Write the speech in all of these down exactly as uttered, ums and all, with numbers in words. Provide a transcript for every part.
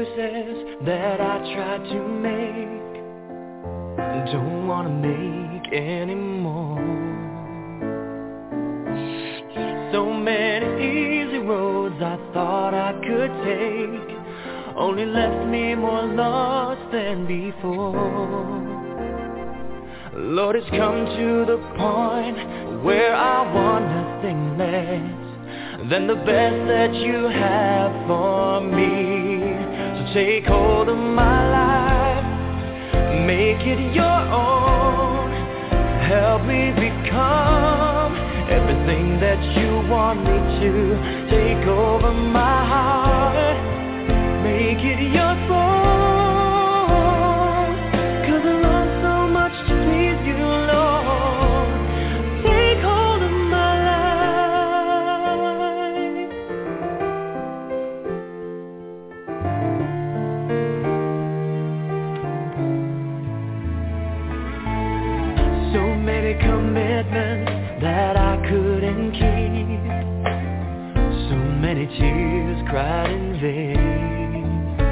excuses that I tried to make, don't wanna make anymore. So many easy roads I thought I could take only left me more lost than before. Lord, it's come to the point where I want nothing less than the best that you have for me. So take hold of my life, make it your own. Help me become everything that you want me to. Take over my heart, make it your throne. 'Cause I long so much to please you, Lord. Take hold of my life. So many commitments that I couldn't keep, so many tears cried in vain,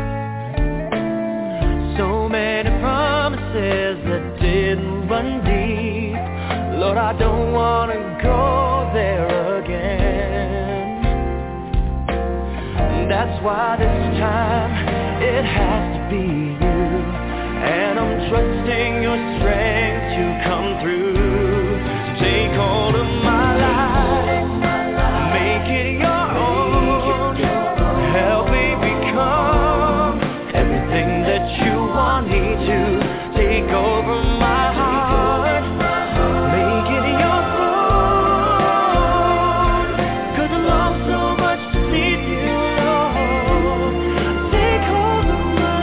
so many promises that didn't run deep. Lord, I don't want to go there again. That's why this time it has to be you, and I'm trusting your strength to come through. Take hold of my life, make it your own. Help me become everything that you want me to. Take over my heart, make it your throne. 'Cause I long so much to please you, Lord. Take hold of my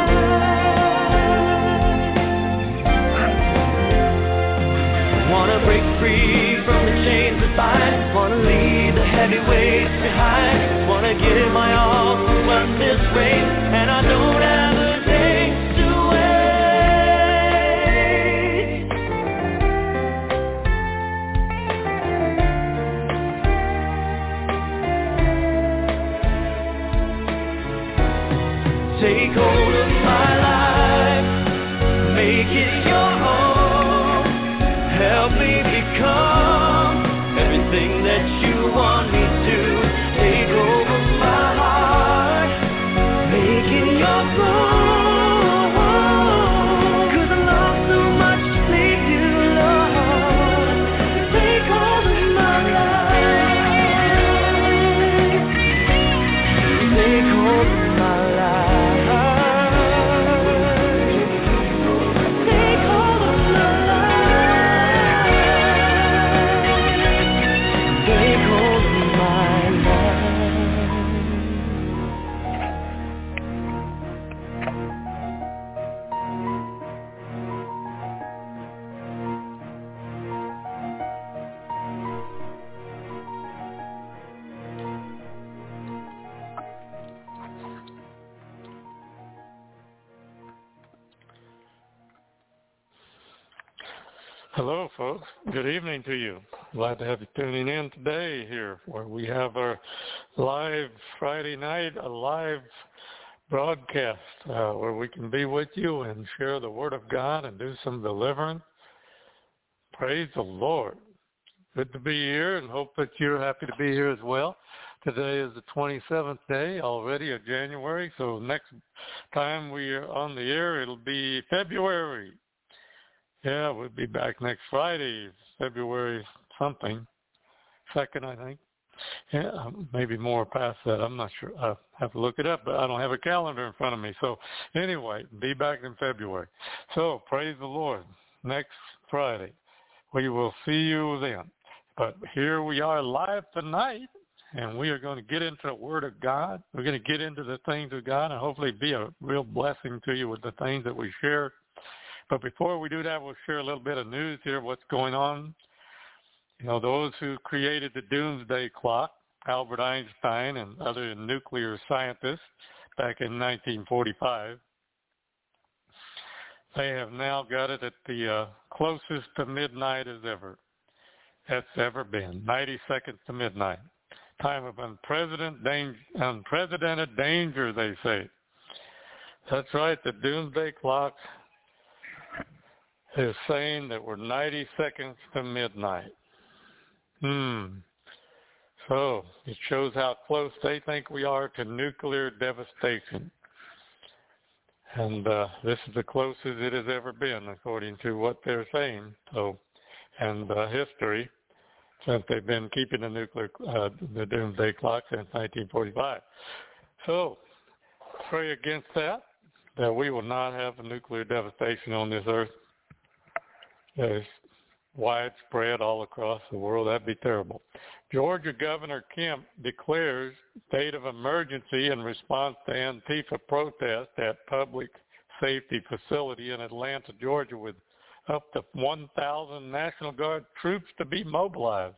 life. Wanna break free from the chains that bind, wanna leave the heavy weights behind, wanna give my all to run this race, and I don't have a day to wait. Take hold of my life, make it your own. Help me become everything that you want me to. Take over my heart, make it your throne. 'Cause I love so much to please you, Lord. Take hold of my life, take hold of my life, take hold of my life, take hold of my life. Hello, folks. Good evening to you. Glad to have you tuning in today here, where we have our live Friday night, a live broadcast uh, where we can be with you and share the Word of God and do some deliverance. Praise the Lord. Good to be here, and hope that you're happy to be here as well. Today is the twenty-seventh day already of January, so next time we are on the air, it'll be February. Yeah, we'll be back next Friday, February something, second, I think. Yeah, maybe more past that. I'm not sure. I have to look it up, but I don't have a calendar in front of me. So anyway, be back in February. So praise the Lord. Next Friday, we will see you then. But here we are live tonight, and we are going to get into the Word of God. We're going to get into the things of God and hopefully be a real blessing to you with the things that we share. But before we do that, we'll share a little bit of news here, what's going on. You know, those who created the doomsday clock, Albert Einstein and other nuclear scientists back in nineteen forty-five, they have now got it at the uh, closest to midnight as ever. That's ever been, ninety seconds to midnight. Time of unprecedented danger, unprecedented danger, they say. That's right. The doomsday clock is saying that we're ninety seconds to midnight. Hmm. So it shows how close they think we are to nuclear devastation. And uh, this is the closest it has ever been, according to what they're saying. So, and uh, history, since they've been keeping the nuclear, uh, the doomsday clock since nineteen forty-five. So, pray against that, that we will not have a nuclear devastation on this earth. There's widespread all across the world. That'd be terrible. Georgia Governor Kemp declares state of emergency in response to Antifa protest at public safety facility in Atlanta, Georgia, with up to one thousand National Guard troops to be mobilized.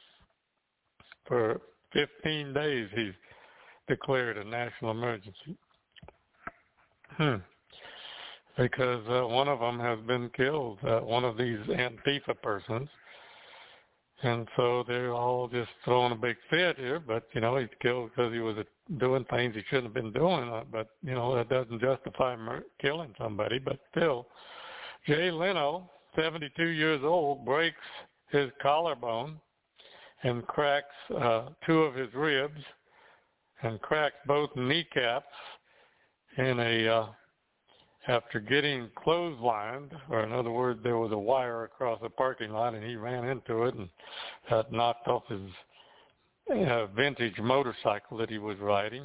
For fifteen days, he's declared a national emergency. Hmm. Because uh, one of them has been killed, uh, one of these Antifa persons. And so they're all just throwing a big fit here, but, you know, he's killed because he was doing things he shouldn't have been doing. But, you know, that doesn't justify mur- killing somebody. But still, Jay Leno, seventy-two years old, breaks his collarbone and cracks uh, two of his ribs and cracks both kneecaps in a... Uh, after getting clotheslined, or in other words, there was a wire across the parking lot and he ran into it and that knocked off his uh, vintage motorcycle that he was riding.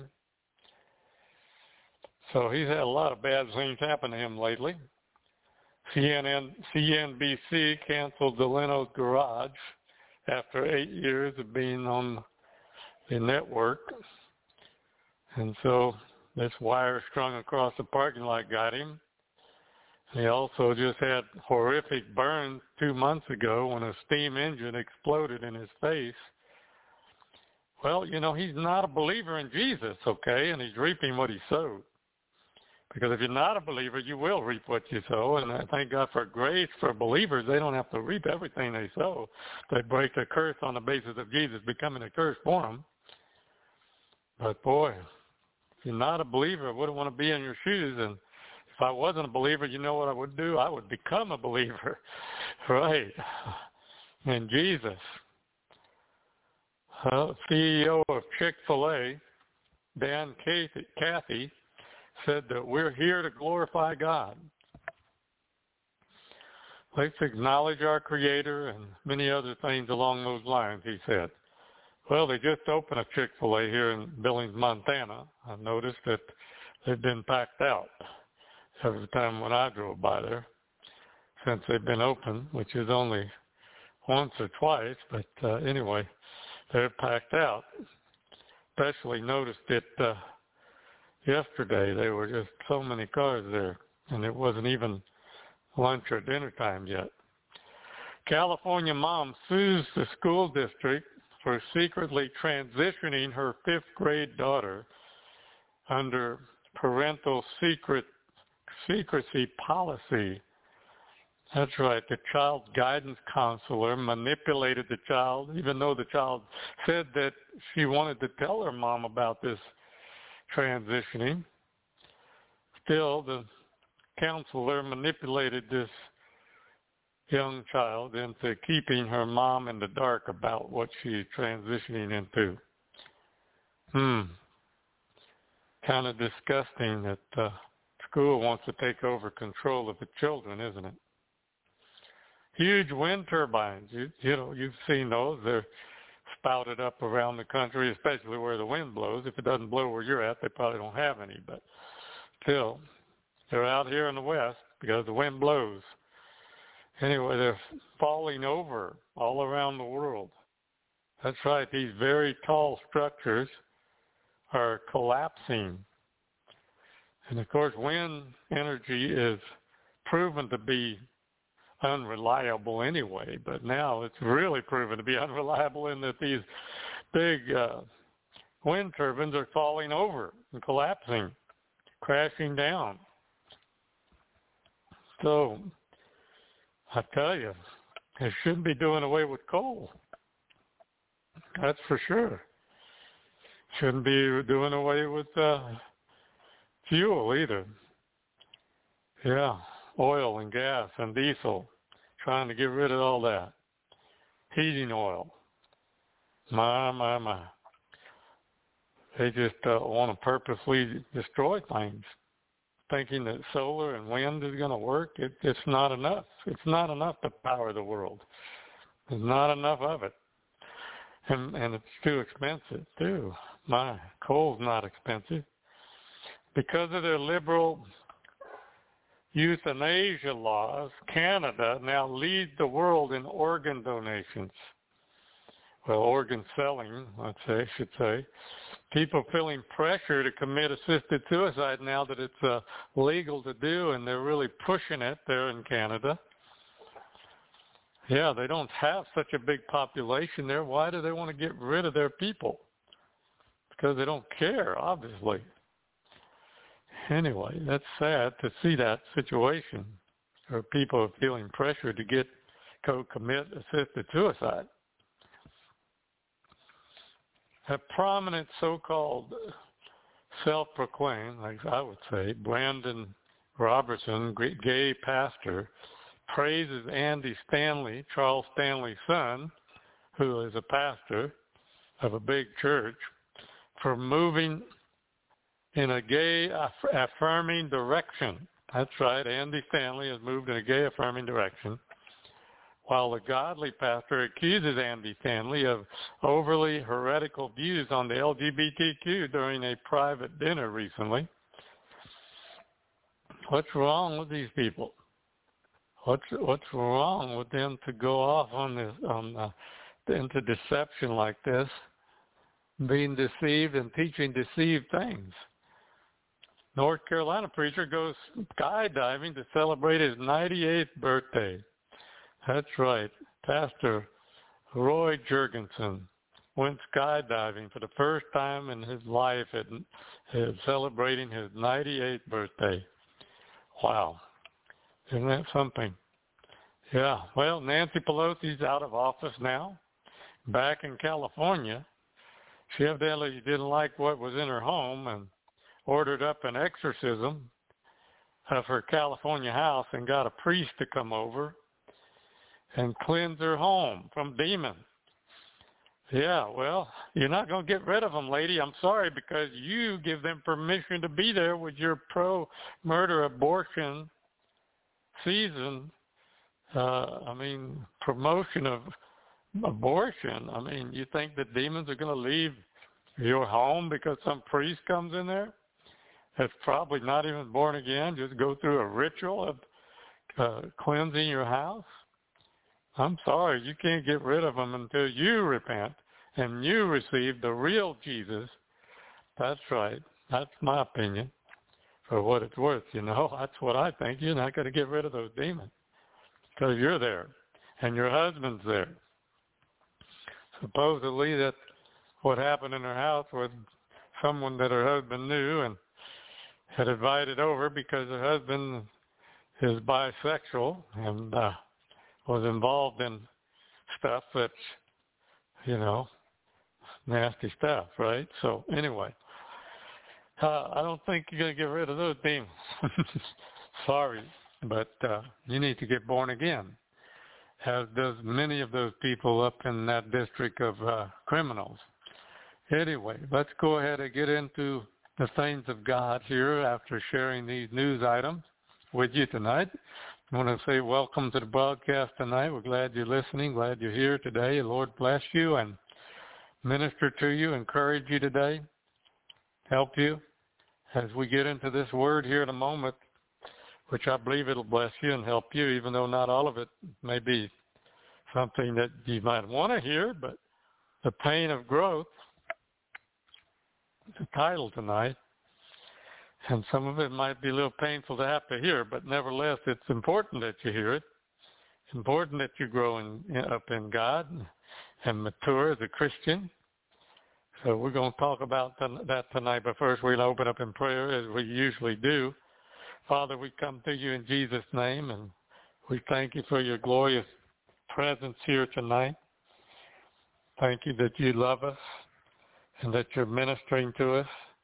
So he's had a lot of bad things happen to him lately. C N N, C N B C canceled the Leno's Garage after eight years of being on the network. And so this wire strung across the parking lot got him. He also just had horrific burns two months ago when a steam engine exploded in his face. Well, you know, he's not a believer in Jesus, okay, and he's reaping what he sowed. Because if you're not a believer, you will reap what you sow, and I thank God for grace for believers. They don't have to reap everything they sow. They break a curse on the basis of Jesus becoming a curse for them. But boy, if you're not a believer, I wouldn't want to be in your shoes. And if I wasn't a believer, you know what I would do? I would become a believer, right, in Jesus. Uh, C E O of Chick-fil-A, Dan Cathy, Cathy, said that we're here to glorify God. Let's acknowledge our Creator and many other things along those lines, he said. Well, they just opened a Chick-fil-A here in Billings, Montana. I noticed that they've been packed out every time when I drove by there since they've been open, which is only once or twice. But uh, anyway, they're packed out. Especially noticed it uh, yesterday. There were just so many cars there, and it wasn't even lunch or dinner time yet. California mom sues the school district for secretly transitioning her fifth grade daughter under parental secret secrecy policy. That's right. The child's guidance counselor manipulated the child, even though the child said that she wanted to tell her mom about this transitioning. Still, the counselor manipulated this young child into keeping her mom in the dark about what she's transitioning into. Hmm. Kind of disgusting that uh, school wants to take over control of the children, isn't it? Huge wind turbines. You, you know, you've seen those. They're spouted up around the country, especially where the wind blows. If it doesn't blow where you're at, they probably don't have any. But still, they're out here in the West because the wind blows. Anyway, they're falling over all around the world. That's right. These very tall structures are collapsing. And, of course, wind energy is proven to be unreliable anyway, but now it's really proven to be unreliable in that these big uh, wind turbines are falling over and collapsing, crashing down. So, I tell you, they shouldn't be doing away with coal. That's for sure. Shouldn't be doing away with uh, fuel either. Yeah, oil and gas and diesel, trying to get rid of all that. Heating oil. My, my, my. They just uh, want to purposely destroy things, thinking that solar and wind is going to work. It, it's not enough. It's not enough to power the world. There's not enough of it. And, and it's too expensive, too. My, coal's not expensive. Because of their liberal euthanasia laws, Canada now leads the world in organ donations. Well, organ selling, let's say, I should say. People feeling pressure to commit assisted suicide now that it's uh, legal to do, and they're really pushing it there in Canada. Yeah, they don't have such a big population there. Why do they want to get rid of their people? Because they don't care, obviously. Anyway, that's sad to see that situation where people are feeling pressure to get co commit assisted suicide. A prominent so-called self-proclaimed, like I would say, Brandon Robertson, gay pastor, praises Andy Stanley, Charles Stanley's son, who is a pastor of a big church, for moving in a gay affirming direction. That's right, Andy Stanley has moved in a gay affirming direction, while the godly pastor accuses Andy Stanley of overly heretical views on the L G B T Q during a private dinner recently. What's wrong with these people? What's what's wrong with them to go off on this on uh, into deception like this, being deceived and teaching deceived things? North Carolina preacher goes skydiving to celebrate his ninety-eighth birthday. That's right. Pastor Roy Jurgensen went skydiving for the first time in his life at, at celebrating his ninety-eighth birthday. Wow. Isn't that something? Yeah. Well, Nancy Pelosi's out of office now. Back in California, she evidently didn't like what was in her home and ordered up an exorcism of her California house and got a priest to come over and cleanse her home from demons. Yeah, well, you're not going to get rid of them, lady. I'm sorry, because you give them permission to be there with your pro-murder abortion season. Uh, I mean, promotion of abortion. I mean, you think the demons are going to leave your home because some priest comes in there that's probably not even born again, just go through a ritual of uh, cleansing your house? I'm sorry, you can't get rid of them until you repent and you receive the real Jesus. That's right. That's my opinion. For what it's worth, you know, that's what I think. You're not going to get rid of those demons because you're there and your husband's there. Supposedly that's what happened in her house with someone that her husband knew and had invited over because her husband is bisexual and uh, was involved in stuff that's, you know, nasty stuff, right? So anyway, uh, I don't think you're going to get rid of those demons. Sorry, but uh, you need to get born again, as does many of those people up in that district of uh, criminals. Anyway, let's go ahead and get into the things of God here after sharing these news items with you tonight. I want to say welcome to the broadcast tonight. We're glad you're listening, glad you're here today. The Lord bless you and minister to you, encourage you today, help you as we get into this word here in a moment, which I believe it'll bless you and help you, even though not all of it may be something that you might want to hear, but the pain of growth, the title tonight, and some of it might be a little painful to have to hear, but nevertheless, it's important that you hear it. It's important that you grow in, up in God and mature as a Christian. So we're going to talk about that tonight, but first we'll open up in prayer as we usually do. Father, we come to you in Jesus' name, and we thank you for your glorious presence here tonight. Thank you that you love us and that you're ministering to us.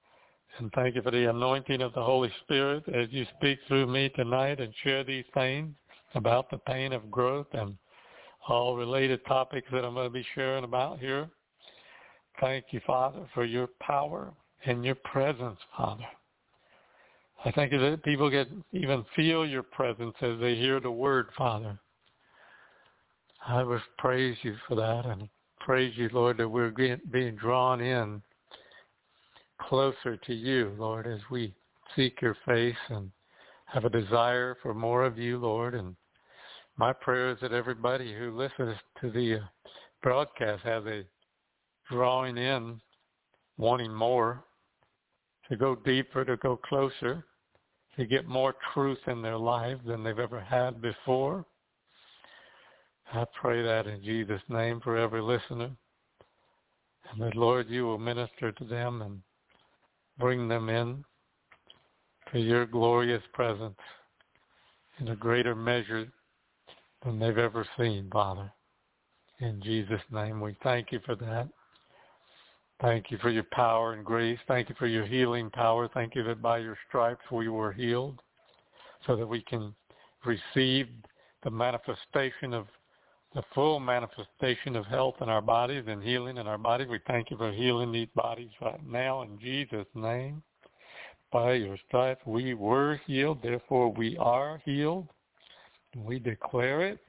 And thank you for the anointing of the Holy Spirit as you speak through me tonight and share these things about the pain of growth and all related topics that I'm going to be sharing about here. Thank you, Father, for your power and your presence, Father. I think that people get even feel your presence as they hear the word, Father. I would praise you for that and praise you, Lord, that we're being drawn in closer to you, Lord, as we seek your face and have a desire for more of you, Lord. And my prayer is that everybody who listens to the broadcast has a drawing in, wanting more, to go deeper, to go closer, to get more truth in their lives than they've ever had before. I pray that in Jesus' name for every listener. And that, Lord, you will minister to them and bring them in to your glorious presence in a greater measure than they've ever seen, Father. In Jesus' name, we thank you for that. Thank you for your power and grace. Thank you for your healing power. Thank you that by your stripes we were healed so that we can receive the manifestation of the full manifestation of health in our bodies and healing in our bodies. We thank you for healing these bodies right now in Jesus' name. By your stripes we were healed, therefore we are healed. We declare it.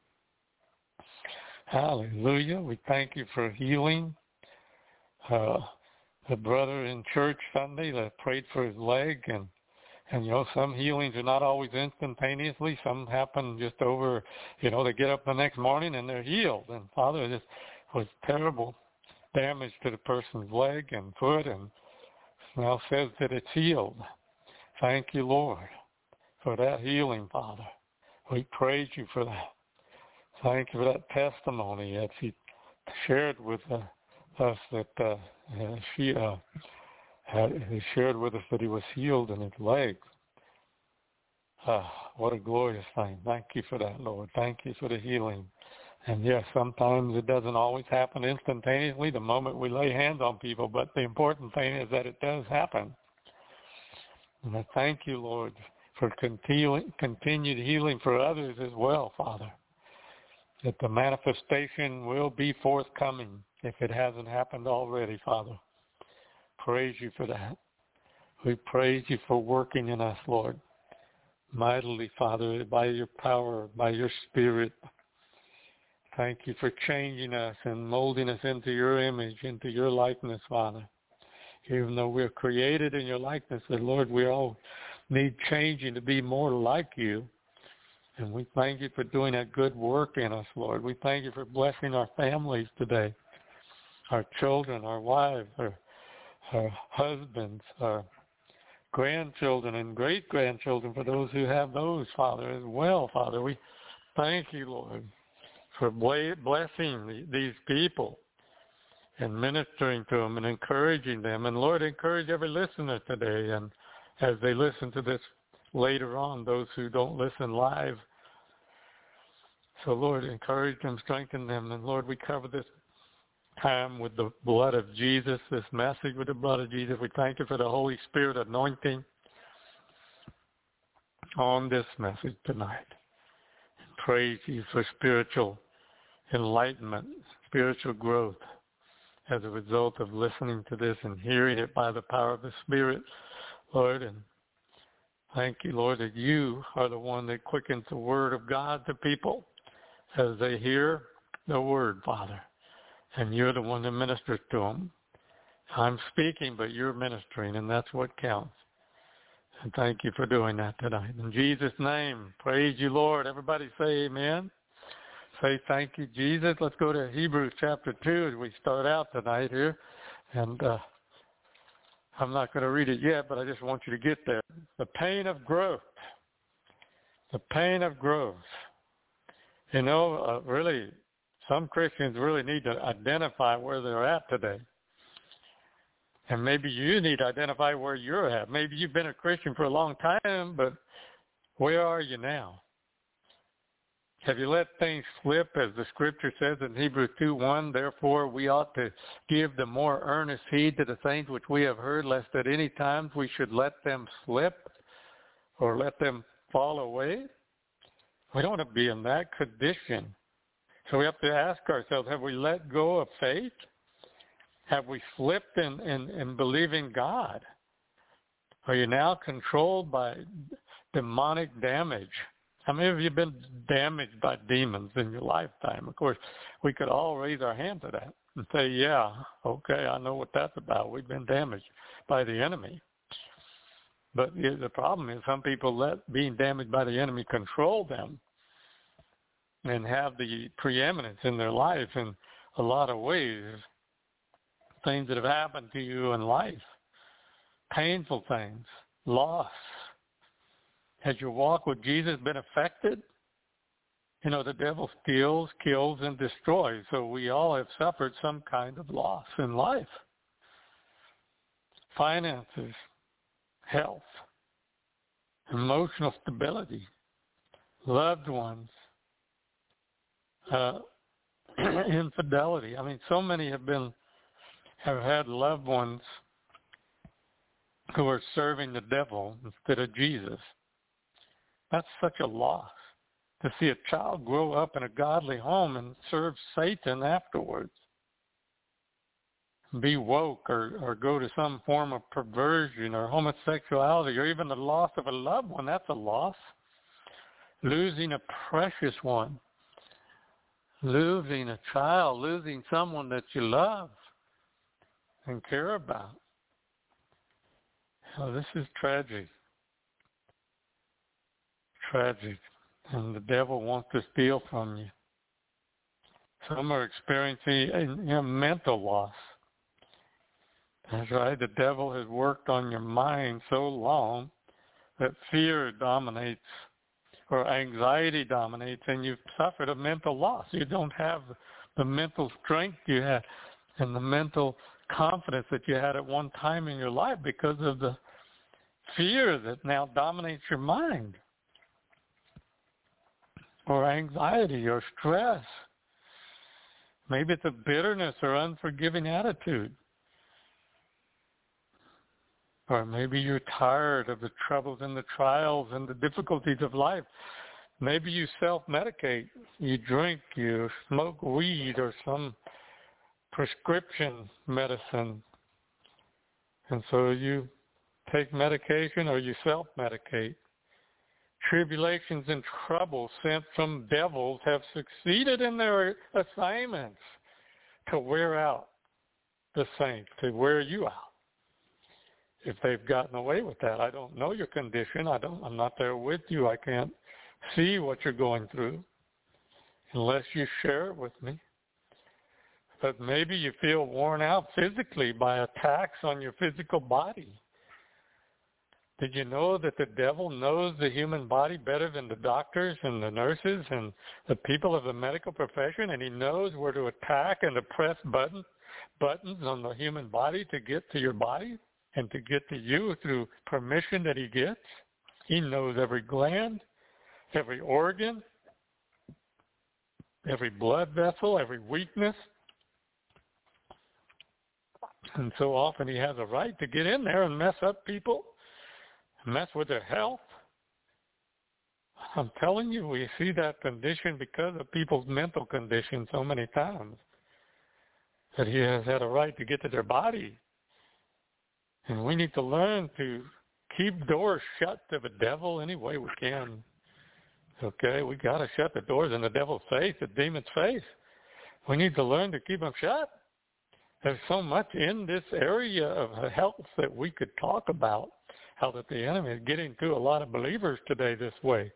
Hallelujah. We thank you for healing. Uh, the brother in church Sunday that prayed for his leg, and, and, you know, some healings are not always instantaneously. Some happen just over, you know, they get up the next morning and they're healed. And Father, this was terrible damage to the person's leg and foot, and now says that it's healed. Thank you, Lord, for that healing, Father. We praise you for that. Thank you for that testimony that he shared with us. us that uh, she uh, had, he shared with us that he was healed in his legs. Ah, what a glorious thing. Thank you for that, Lord. Thank you for the healing. And yes, sometimes it doesn't always happen instantaneously the moment we lay hands on people, but the important thing is that it does happen. And I thank you, Lord, for continu- continued healing for others as well, Father, that the manifestation will be forthcoming if it hasn't happened already, Father. Praise you for that. We praise you for working in us, Lord, mightily, Father, by your power, by your Spirit. Thank you for changing us and molding us into your image, into your likeness, Father. Even though we're created in your likeness, and Lord, we all need changing to be more like you. And we thank you for doing that good work in us, Lord. We thank you for blessing our families today, our children, our wives, our, our husbands, our grandchildren and great-grandchildren, for those who have those, Father, as well, Father. We thank you, Lord, for blessing these people and ministering to them and encouraging them. And, Lord, encourage every listener today, and as they listen to this later on, those who don't listen live. So, Lord, encourage them, strengthen them. And, Lord, we cover this time with the blood of Jesus, this message with the blood of Jesus. We thank you for the Holy Spirit anointing on this message tonight. Praise you for spiritual enlightenment, spiritual growth as a result of listening to this and hearing it by the power of the Spirit, Lord. And thank you, Lord, that you are the one that quickens the word of God to people as they hear the word, Father. And you're the one that ministers to them. I'm speaking, but you're ministering, and that's what counts. And thank you for doing that tonight. In Jesus' name, praise you, Lord. Everybody say amen. Say thank you, Jesus. Let's go to Hebrews chapter two as we start out tonight here. And uh, I'm not going to read it yet, but I just want you to get there. The pain of growth. The pain of growth. You know, uh, really, some Christians really need to identify where they're at today. And maybe you need to identify where you're at. Maybe you've been a Christian for a long time, but where are you now? Have you let things slip, as the scripture says in Hebrews two one, therefore we ought to give the more earnest heed to the things which we have heard, lest at any time we should let them slip or let them fall away? We don't want to be in that condition. So we have to ask ourselves, have we let go of faith? Have we slipped in, in, in believing God? Are you now controlled by demonic damage? How many of you have been damaged by demons in your lifetime? Of course, we could all raise our hand to that and say, yeah, okay, I know what that's about. We've been damaged by the enemy. But the problem is some people let being damaged by the enemy control them and have the preeminence in their life in a lot of ways. Things that have happened to you in life, painful things, loss. Has your walk with Jesus been affected? You know, the devil steals, kills, and destroys. So we all have suffered some kind of loss in life. Finances, health, emotional stability, loved ones, uh, infidelity. I mean, so many have been have had loved ones who are serving the devil instead of Jesus. That's such a loss, to see a child grow up in a godly home and serve Satan afterwards. Be woke or, or go to some form of perversion or homosexuality or even the loss of a loved one. That's a loss. Losing a precious one. Losing a child. Losing someone that you love and care about. Oh, this is tragic. Tragic. And the devil wants to steal from you. Some are experiencing a, you know, mental loss. That's right. The devil has worked on your mind so long that fear dominates or anxiety dominates, and you've suffered a mental loss. You don't have the mental strength you had and the mental confidence that you had at one time in your life because of the fear that now dominates your mind, or anxiety or stress. Maybe it's a bitterness or unforgiving attitude. Or maybe you're tired of the troubles and the trials and the difficulties of life. Maybe you self-medicate. You drink, you smoke weed or some prescription medicine. And so you take medication or you self-medicate. Tribulations and troubles sent from devils have succeeded in their assignments to wear out the saints, to wear you out. If they've gotten away with that, I don't know your condition. I don't. I'm not there with you. I can't see what you're going through unless you share it with me. But maybe you feel worn out physically by attacks on your physical body. Did you know that the devil knows the human body better than the doctors and the nurses and the people of the medical profession, and he knows where to attack and to press button, buttons on the human body to get to your body and to get to you through permission that he gets? He knows every gland, every organ, every blood vessel, every weakness. And so often he has a right to get in there and mess up people, mess with their health. I'm telling you, we see that condition because of people's mental condition so many times, that he has had a right to get to their body. And we need to learn to keep doors shut to the devil any way we can. Okay, we got to shut the doors in the devil's face, the demon's face. We need to learn to keep them shut. There's so much in this area of health that we could talk about, how that the enemy is getting to a lot of believers today this way.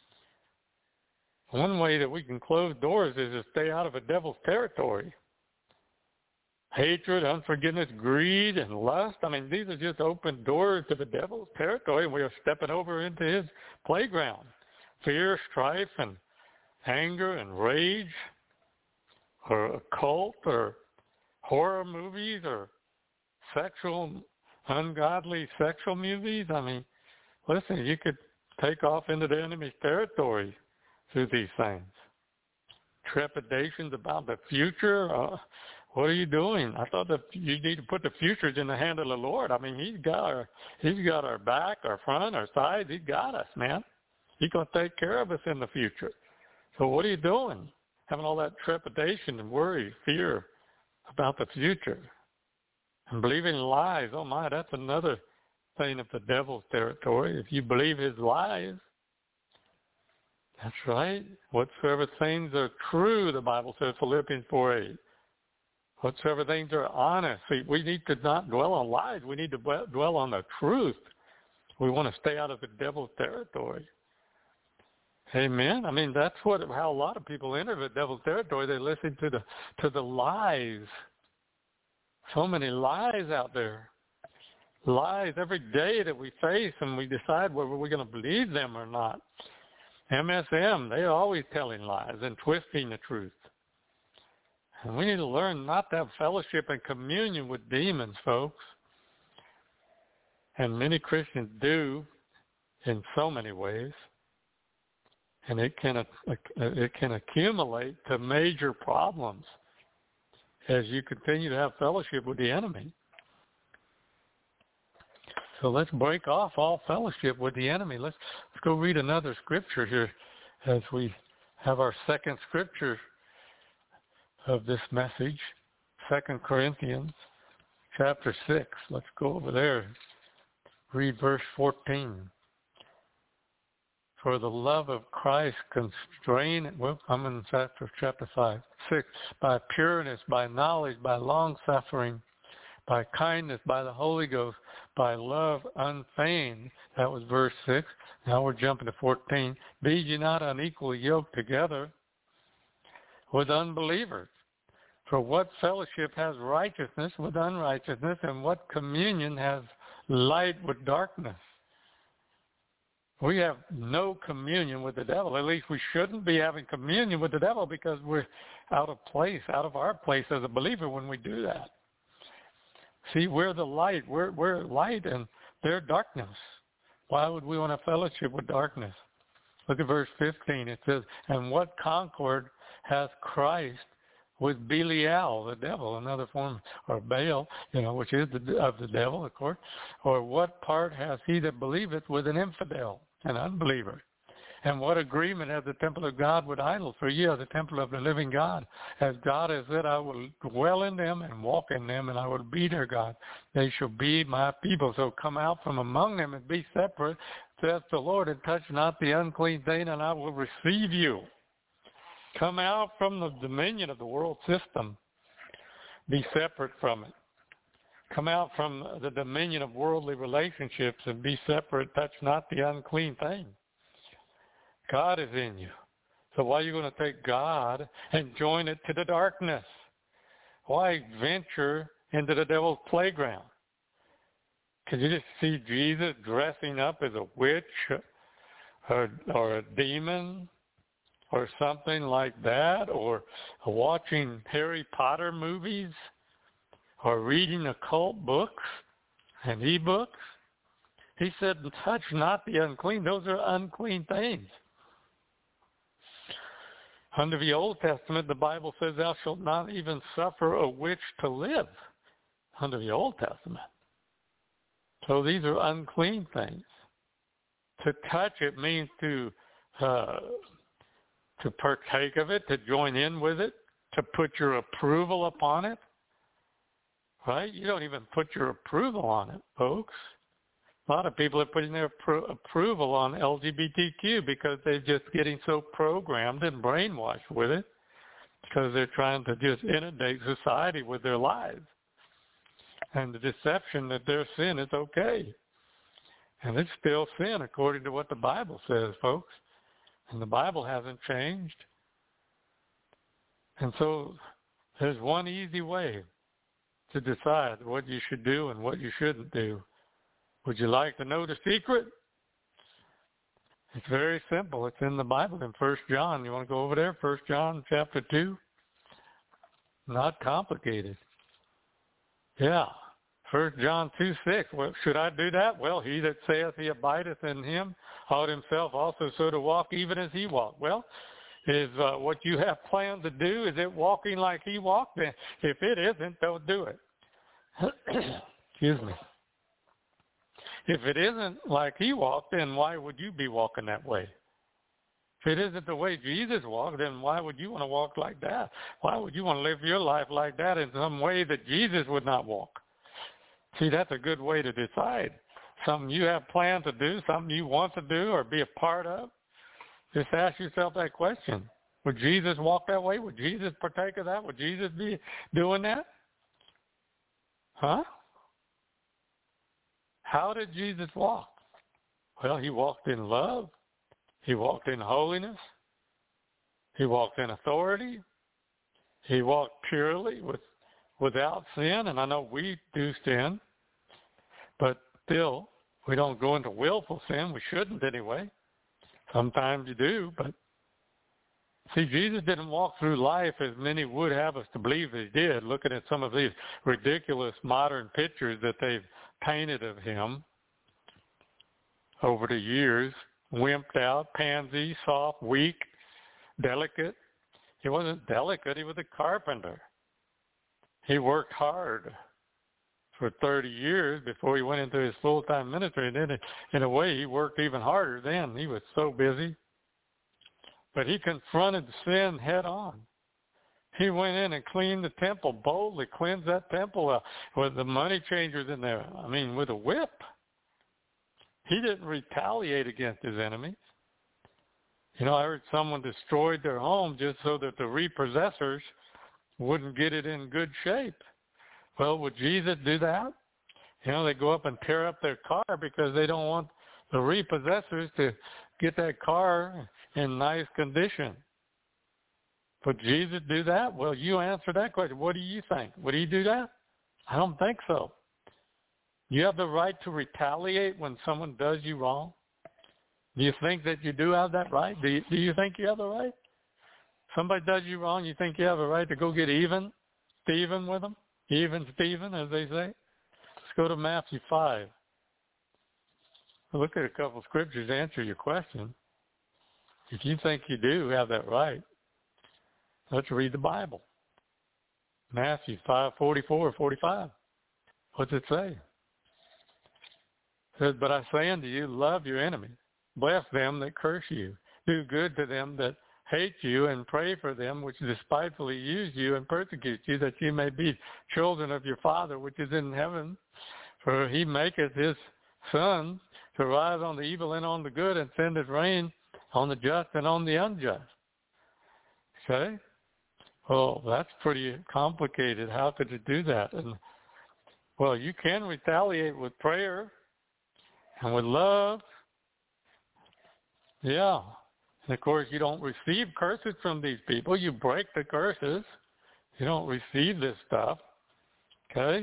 One way that we can close doors is to stay out of the devil's territory. Hatred, unforgiveness, greed, and lust. I mean, these are just open doors to the devil's territory, and we are stepping over into his playground. Fear, strife, and anger, and rage, or occult, or horror movies, or sexual, ungodly sexual movies. I mean, listen, you could take off into the enemy's territory through these things. Trepidations about the future. Uh, what are you doing? I thought that you need to put the futures in the hand of the Lord. I mean, He's got our, He's got our back, our front, our sides. He's got us, man. He's going to take care of us in the future. So what are you doing? Having all that trepidation and worry, fear about the future, and believing lies. Oh my, that's another thing of the devil's territory. If you believe his lies, that's right. Whatsoever things are true, the Bible says, Philippians four eight. Whatsoever things are honest. See, we need to not dwell on lies. We need to dwell on the truth. We want to stay out of the devil's territory. Amen. I mean, that's what how a lot of people enter the devil's territory. They listen to the to the lies. So many lies out there. Lies every day that we face, and we decide whether we're going to believe them or not. M S M, they're always telling lies and twisting the truth. And we need to learn not to have fellowship and communion with demons, folks. And many Christians do in so many ways. And it can it can accumulate to major problems as you continue to have fellowship with the enemy. So let's break off all fellowship with the enemy. Let's, let's go read another scripture here as we have our second scripture of this message, Second Corinthians chapter six. Let's go over there. Read verse fourteen. For the love of Christ constrain, well, I'm in chapter, chapter five, six, by pureness, by knowledge, by long-suffering, by kindness, by the Holy Ghost, by love unfeigned. That was verse six. Now we're jumping to fourteen. Be ye not unequally yoked together with unbelievers. For what fellowship has righteousness with unrighteousness, and what communion has light with darkness? We have no communion with the devil. At least we shouldn't be having communion with the devil, because we're out of place, out of our place as a believer when we do that. See, we're the light. We're, we're light and they're darkness. Why would we want to fellowship with darkness? Look at verse fifteen. It says, and what concord hath Christ with Belial, the devil, another form, or Baal, you know, which is the, of the devil, of course. Or what part has he that believeth with an infidel, an unbeliever? And what agreement has the temple of God with idols? For ye are the temple of the living God. As God has said, I will dwell in them and walk in them, and I will be their God. They shall be my people. So come out from among them and be separate, saith the Lord, and touch not the unclean thing, and I will receive you. Come out from the dominion of the world system. Be separate from it. Come out from the dominion of worldly relationships and be separate. Touch not the unclean thing. God is in you. So why are you going to take God and join it to the darkness? Why venture into the devil's playground? Could you just see Jesus dressing up as a witch or, or a demon? Or something like that, or watching Harry Potter movies, or reading occult books and e-books? He said, touch not the unclean. Those are unclean things. Under the Old Testament, the Bible says, thou shalt not even suffer a witch to live. Under the Old Testament. So these are unclean things. To touch it means to... Uh, to partake of it, to join in with it, to put your approval upon it, right? You don't even put your approval on it, folks. A lot of people are putting their appro- approval on L G B T Q because they're just getting so programmed and brainwashed with it, because they're trying to just inundate society with their lies and the deception that their sin is okay. And it's still sin according to what the Bible says, folks. And the Bible hasn't changed. And so there's one easy way to decide what you should do and what you shouldn't do. Would you like to know the secret? It's very simple. It's in the Bible in First John. You want to go over there? First John chapter two? Not complicated. Yeah. First John two six, well, should I do that? Well, he that saith he abideth in him ought himself also so to walk even as he walked. Well, is uh, what you have planned to do, is it walking like he walked? Then if it isn't, don't do it. Excuse me. If it isn't like he walked, then why would you be walking that way? If it isn't the way Jesus walked, then why would you want to walk like that? Why would you want to live your life like that in some way that Jesus would not walk? See, that's a good way to decide. Something you have planned to do, something you want to do or be a part of. Just ask yourself that question. Would Jesus walk that way? Would Jesus partake of that? Would Jesus be doing that? Huh? How did Jesus walk? Well, he walked in love. He walked in holiness. He walked in authority. He walked purely with, without sin. And I know we do sin, but still, we don't go into willful sin. We shouldn't anyway. Sometimes you do, but see, Jesus didn't walk through life as many would have us to believe he did, looking at some of these ridiculous modern pictures that they've painted of him over the years. Wimped out, pansy, soft, weak, delicate. He wasn't delicate. He was a carpenter. He worked hard for thirty years before he went into his full-time ministry. And then in a way, he worked even harder then. He was so busy. But he confronted sin head on. He went in and cleaned the temple, boldly cleansed that temple uh, with the money changers in there. I mean, with a whip. He didn't retaliate against his enemies. You know, I heard someone destroyed their home just so that the repossessors wouldn't get it in good shape. Well, would Jesus do that? You know, they go up and tear up their car because they don't want the repossessors to get that car in nice condition. Would Jesus do that? Well, you answer that question. What do you think? Would he do that? I don't think so. You have the right to retaliate when someone does you wrong? Do you think that you do have that right? Do you, do you think you have the right? Somebody does you wrong, you think you have a right to go get even, Stephen with them? Even Stephen, as they say? Let's go to Matthew five. Look at a couple of scriptures to answer your question. If you think you do have that right, let's read the Bible. Matthew five, forty-four, forty-five. What's it say? It says, but I say unto you, love your enemies. Bless them that curse you. Do good to them that hate you, and pray for them which despitefully use you and persecute you, that you may be children of your Father which is in heaven. For he maketh his sun to rise on the evil and on the good, and sendeth rain on the just and on the unjust. Okay? Well, that's pretty complicated. How could you do that? And well, you can retaliate with prayer and with love. Yeah. And of course, you don't receive curses from these people. You break the curses. You don't receive this stuff. Okay?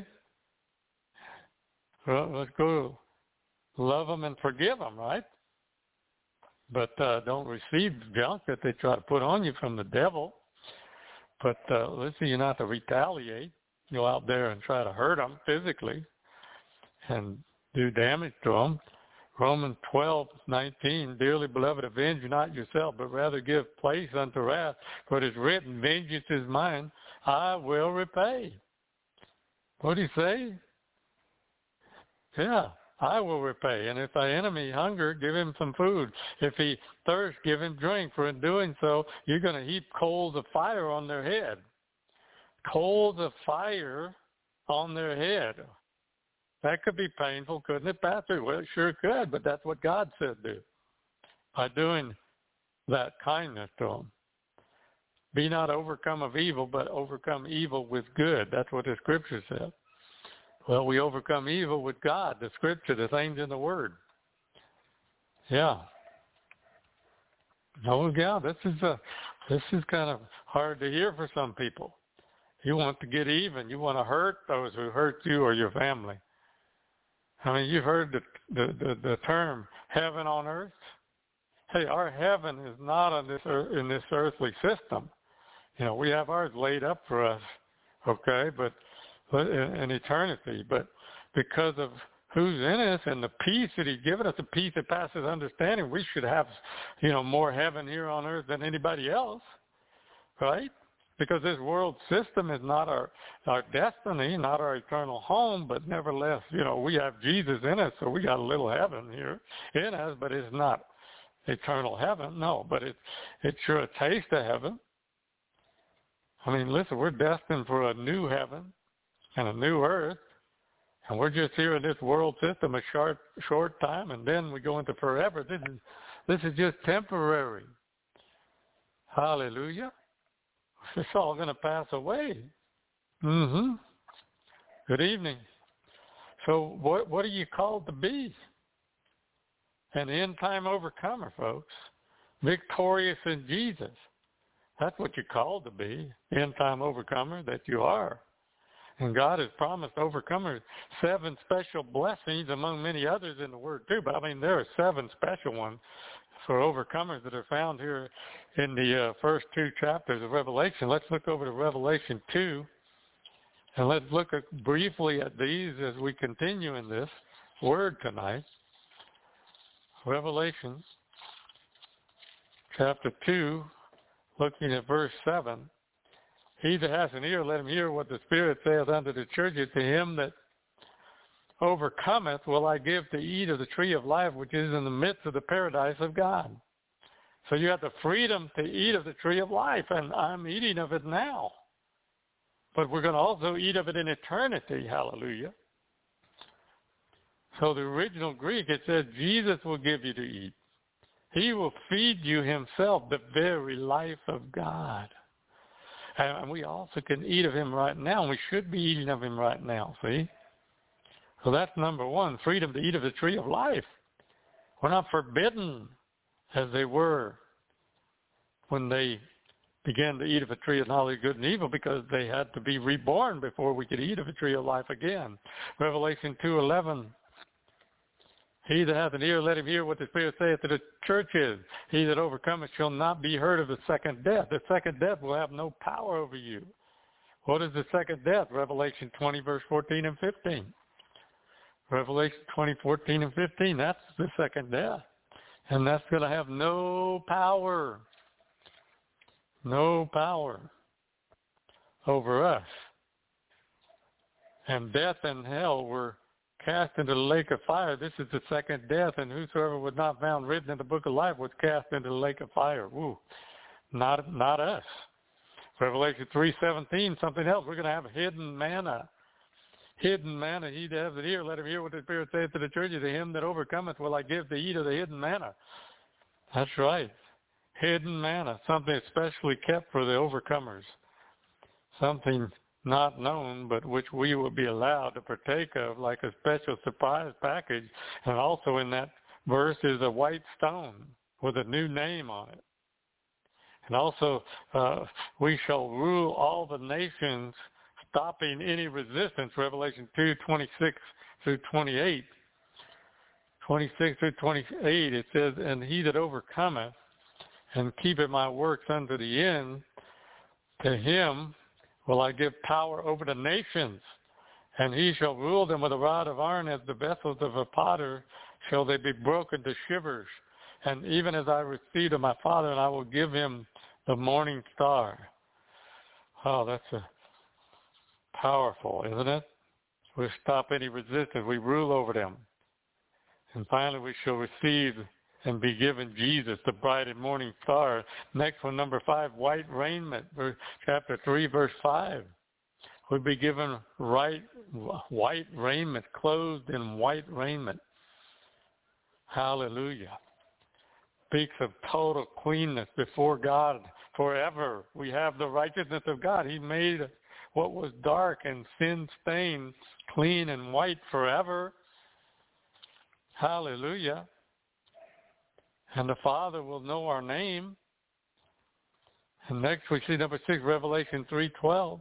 Well, let's go love them and forgive them, right? But uh, don't receive junk that they try to put on you from the devil. But uh, listen, you're not to retaliate. Go out there and try to hurt them physically and do damage to them. Romans twelve, nineteen, dearly beloved, avenge not yourself, but rather give place unto wrath. For it is written, vengeance is mine, I will repay. What did he say? Yeah, I will repay. And if thy enemy hunger, give him some food. If he thirst, give him drink. For in doing so, you're going to heap coals of fire on their head. Coals of fire on their head. That could be painful, couldn't it, Pastor? Well, it sure could, but that's what God said do. By doing that kindness to them. Be not overcome of evil, but overcome evil with good. That's what the Scripture says. Well, we overcome evil with God, the Scripture, the things in the Word. Yeah. Oh, yeah, this is a, this is kind of hard to hear for some people. You want to get even. You want to hurt those who hurt you or your family. I mean, you've heard the, the, the, the term heaven on earth. Hey, our heaven is not on this earth, in this earthly system. You know, we have ours laid up for us, okay, but in eternity. But because of who's in us and the peace that he's given us, the peace that passes understanding. We should have, you know, more heaven here on earth than anybody else, right? Because this world system is not our, our destiny, not our eternal home, but nevertheless, you know, we have Jesus in us, so we got a little heaven here in us, but it's not eternal heaven, no, but it, it's sure a taste of heaven. I mean, listen, we're destined for a new heaven and a new earth, and we're just here in this world system a short, short time, and then we go into forever. This is, this is just temporary. Hallelujah. It's all going to pass away. Mm-hmm. Good evening. So what what are you called to be? An end-time overcomer, folks. Victorious in Jesus. That's what you're called to be. End-time overcomer that you are. And God has promised overcomers seven special blessings among many others in the Word too. But I mean, there are seven special ones for overcomers that are found here in the uh, first two chapters of Revelation. Let's look over to Revelation two, and let's look at, briefly at these as we continue in this Word tonight. Revelation chapter two, looking at verse seven. He that has an ear, let him hear what the Spirit saith unto the churches. To him that overcometh will I give to eat of the tree of life, which is in the midst of the paradise of God. So you have the freedom to eat of the tree of life, and I'm eating of it now. But we're going to also eat of it in eternity, hallelujah. So the original Greek, it says Jesus will give you to eat. He will feed you himself, the very life of God. And we also can eat of him right now, and we should be eating of him right now, see? So that's number one, freedom to eat of the tree of life. We're not forbidden as they were when they began to eat of a tree of knowledge of good and evil, because they had to be reborn before we could eat of a tree of life again. Revelation two eleven. He that hath an ear, let him hear what the Spirit saith to the churches. He that overcometh shall not be hurt of the second death. The second death will have no power over you. What is the second death? Revelation twenty, verse fourteen and fifteen. Revelation twenty, fourteen and fifteen, that's the second death. And that's going to have no power. No power over us. And death and hell were cast into the lake of fire. This is the second death, and whosoever was not found written in the book of life was cast into the lake of fire. Woo. Not not us. Revelation three seventeen, something else. We're going to have hidden manna. Hidden manna. He that hath an ear, let him hear what the Spirit saith to the churches. To him that overcometh will I give to eat of the hidden manna. That's right. Hidden manna. Something especially kept for the overcomers. Something not known, but which we will be allowed to partake of, like a special surprise package. And also in that verse is a white stone with a new name on it. And also, uh, we shall rule all the nations, stopping any resistance. Revelation two, twenty-six through twenty-eight. twenty-six through twenty-eight, it says, and he that overcometh and keepeth my works unto the end, to him will I give power over the nations, and he shall rule them with a rod of iron, as the vessels of a potter shall they be broken to shivers. And even as I received of my Father, and I will give him the morning star. Oh, that's a powerful, isn't it? We stop any resistance. We rule over them. And finally, we shall receive and be given Jesus, the bright and morning star. Next one, number five, white raiment, chapter three, verse five. We'll be given right, white raiment, clothed in white raiment. Hallelujah. Speaks of total cleanness before God forever. We have the righteousness of God. He made what was dark and sin-stained clean and white forever. Hallelujah. And the Father will know our name. And next we see number six, Revelation three twelve.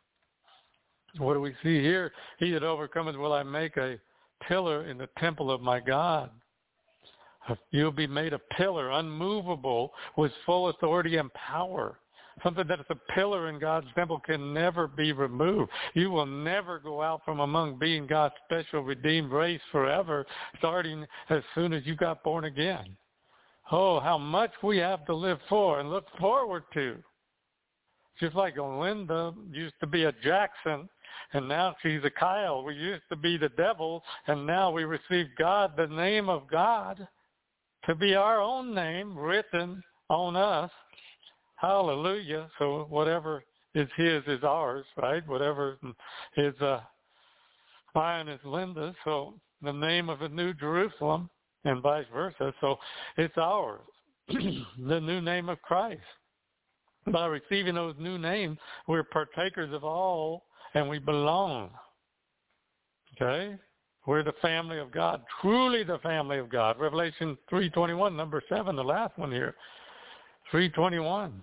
What do we see here? He that overcometh will I make a pillar in the temple of my God. You'll be made a pillar, unmovable, with full authority and power. Something that is a pillar in God's temple can never be removed. You will never go out from among being God's special redeemed race forever, starting as soon as you got born again. Oh, how much we have to live for and look forward to. Just like Linda used to be a Jackson, and now she's a Kyle. We used to be the devil, and now we receive God, the name of God, to be our own name written on us. Hallelujah. So whatever is his is ours, right? Whatever is uh, mine is Linda's. So the name of the New Jerusalem and vice versa. So it's ours, the new name of Christ. By receiving those new names, we're partakers of all, and we belong. Okay? We're the family of God, truly the family of God. Revelation three twenty-one, number seven, the last one here. three twenty-one.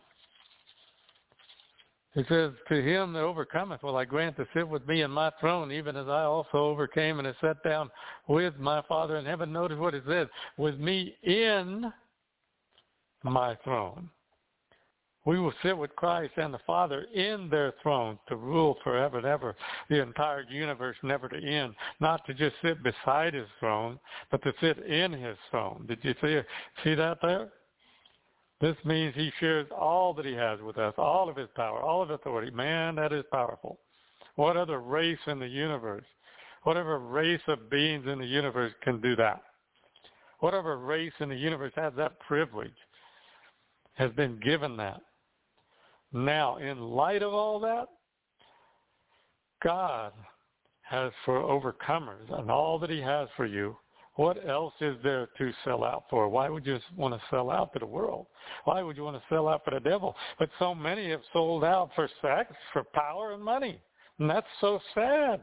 It says, to him that overcometh will I grant to sit with me in my throne, even as I also overcame and have sat down with my Father in heaven. Notice what it says, with me in my throne. We will sit with Christ and the Father in their throne to rule forever and ever, the entire universe never to end. Not to just sit beside his throne, but to sit in his throne. Did you see, see that there? This means he shares all that he has with us, all of his power, all of authority. Man, that is powerful. What other race in the universe, whatever race of beings in the universe can do that? Whatever race in the universe has that privilege, has been given that. Now, in light of all that, God has for overcomers and all that he has for you. What else is there to sell out for? Why would you want to sell out to the world? Why would you want to sell out for the devil? But so many have sold out for sex, for power and money. And that's so sad.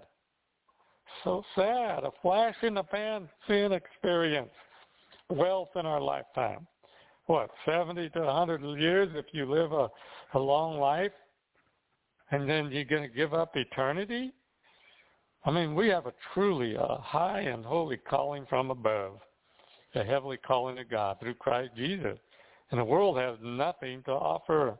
So sad. A flash in the pan sin experience. Wealth in our lifetime. What, seventy to one hundred years if you live a, a long life? And then you're going to give up eternity? I mean, we have a truly a high and holy calling from above, a heavenly calling of God through Christ Jesus. And the world has nothing to offer.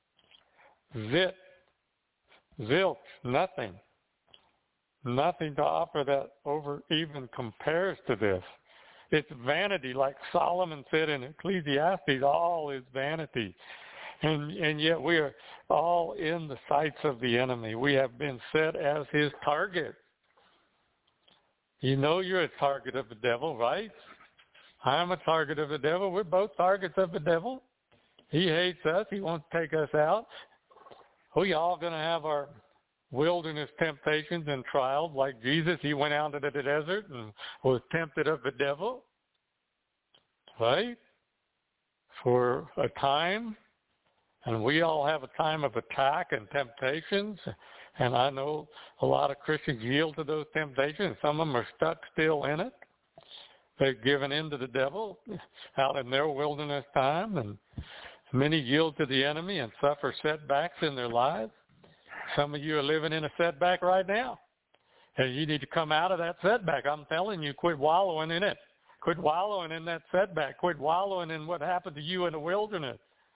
Zit, zilch, nothing. Nothing to offer that over even compares to this. It's vanity, like Solomon said in Ecclesiastes, all is vanity. And and yet we are all in the sights of the enemy. We have been set as his target. You know you're a target of the devil, right? I'm a target of the devil. We're both targets of the devil. He hates us. He wants to take us out. We all going to have our wilderness temptations and trials like Jesus. He went out into the desert and was tempted of the devil, right? For a time. And we all have a time of attack and temptations. And I know a lot of Christians yield to those temptations. Some of them are stuck still in it. They've given in to the devil out in their wilderness time. And many yield to the enemy and suffer setbacks in their lives. Some of you are living in a setback right now. And you need to come out of that setback. I'm telling you, quit wallowing in it. Quit wallowing in that setback. Quit wallowing in what happened to you in the wilderness.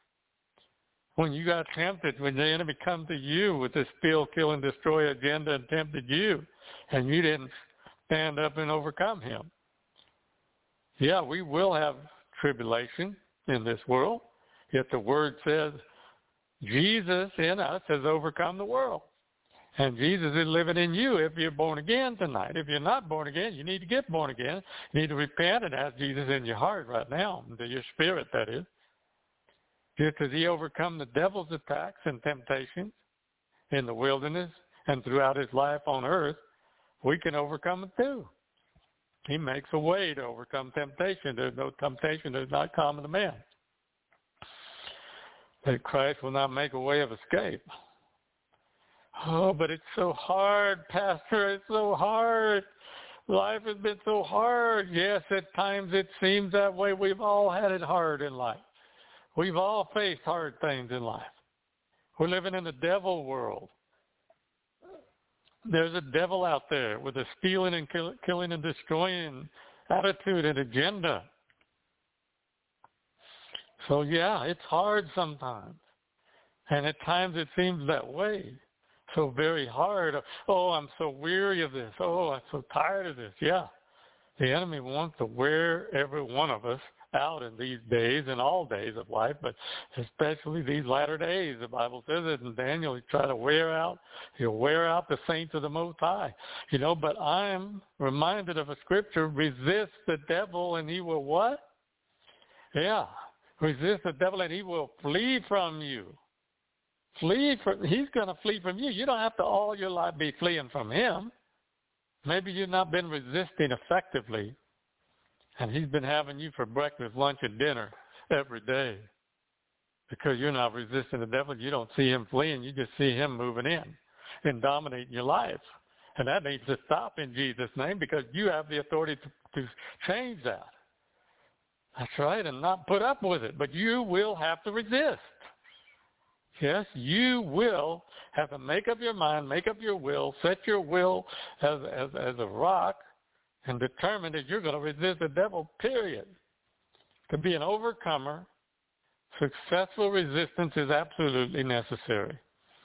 When you got tempted, when the enemy come to you with this steal, kill, and destroy agenda and tempted you, and you didn't stand up and overcome him. Yeah, we will have tribulation in this world, yet the word says Jesus in us has overcome the world. And Jesus is living in you if you're born again tonight. If you're not born again, you need to get born again. You need to repent and ask Jesus in your heart right now, into your spirit, that is. Just as he overcome the devil's attacks and temptations in the wilderness and throughout his life on earth, we can overcome it too. He makes a way to overcome temptation. There's no temptation that's not common to man. That Christ will not make a way of escape. Oh, but it's so hard, Pastor. It's so hard. Life has been so hard. Yes, at times it seems that way. We've all had it hard in life. We've all faced hard things in life. We're living in a devil world. There's a devil out there with a stealing and kill, killing and destroying attitude and agenda. So, yeah, it's hard sometimes. And at times it seems that way. So very hard. Oh, I'm so weary of this. Oh, I'm so tired of this. Yeah. The enemy wants to wear every one of us out in these days and all days of life, but especially these latter days. The Bible says it in Daniel. He try to wear out, he'll wear out the saints of the Most High. You know, but I'm reminded of a scripture, resist the devil and he will what? Yeah. Resist the devil and he will flee from you. Flee from, he's going to flee from you. You don't have to all your life be fleeing from him. Maybe you've not been resisting effectively, and he's been having you for breakfast, lunch, and dinner every day because you're not resisting the devil. You don't see him fleeing. You just see him moving in and dominating your life. And that needs to stop in Jesus' name because you have the authority to, to change that. That's right, and not put up with it. But you will have to resist. Yes, you will have to make up your mind, make up your will, set your will as as, as a rock, and determine that you're going to resist the devil, period. To be an overcomer, successful resistance is absolutely necessary.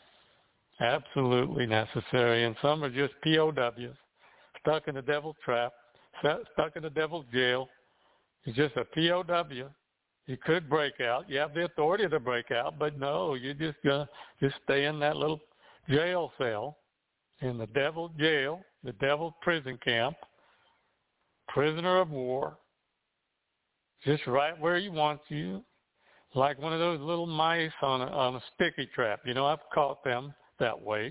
Absolutely necessary. And some are just P O Ws, stuck in the devil's trap, stuck in the devil's jail. It's just a P O W. You could break out. You have the authority to break out, but no, you're just going to just stay in that little jail cell, in the devil's jail, the devil's prison camp, prisoner of war, just right where he wants you, like one of those little mice on a, on a sticky trap. You know, I've caught them that way.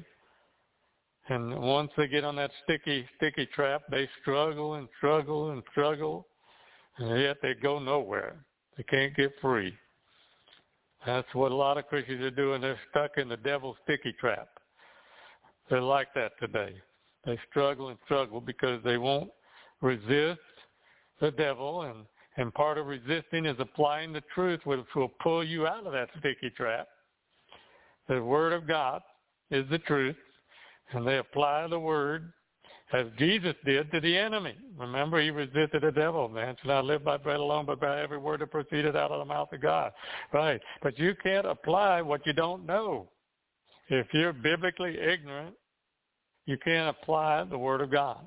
And once they get on that sticky, sticky trap, they struggle and struggle and struggle, and yet they go nowhere. They can't get free. That's what a lot of Christians are doing. They're stuck in the devil's sticky trap. They're like that today. They struggle and struggle because they won't resist the devil, and, and part of resisting is applying the truth, which will pull you out of that sticky trap. The Word of God is the truth, and they apply the Word as Jesus did to the enemy. Remember, he resisted the devil. Man shall not live by bread alone, but by every word that proceeded out of the mouth of God. Right. But you can't apply what you don't know. If you're biblically ignorant, you can't apply the Word of God.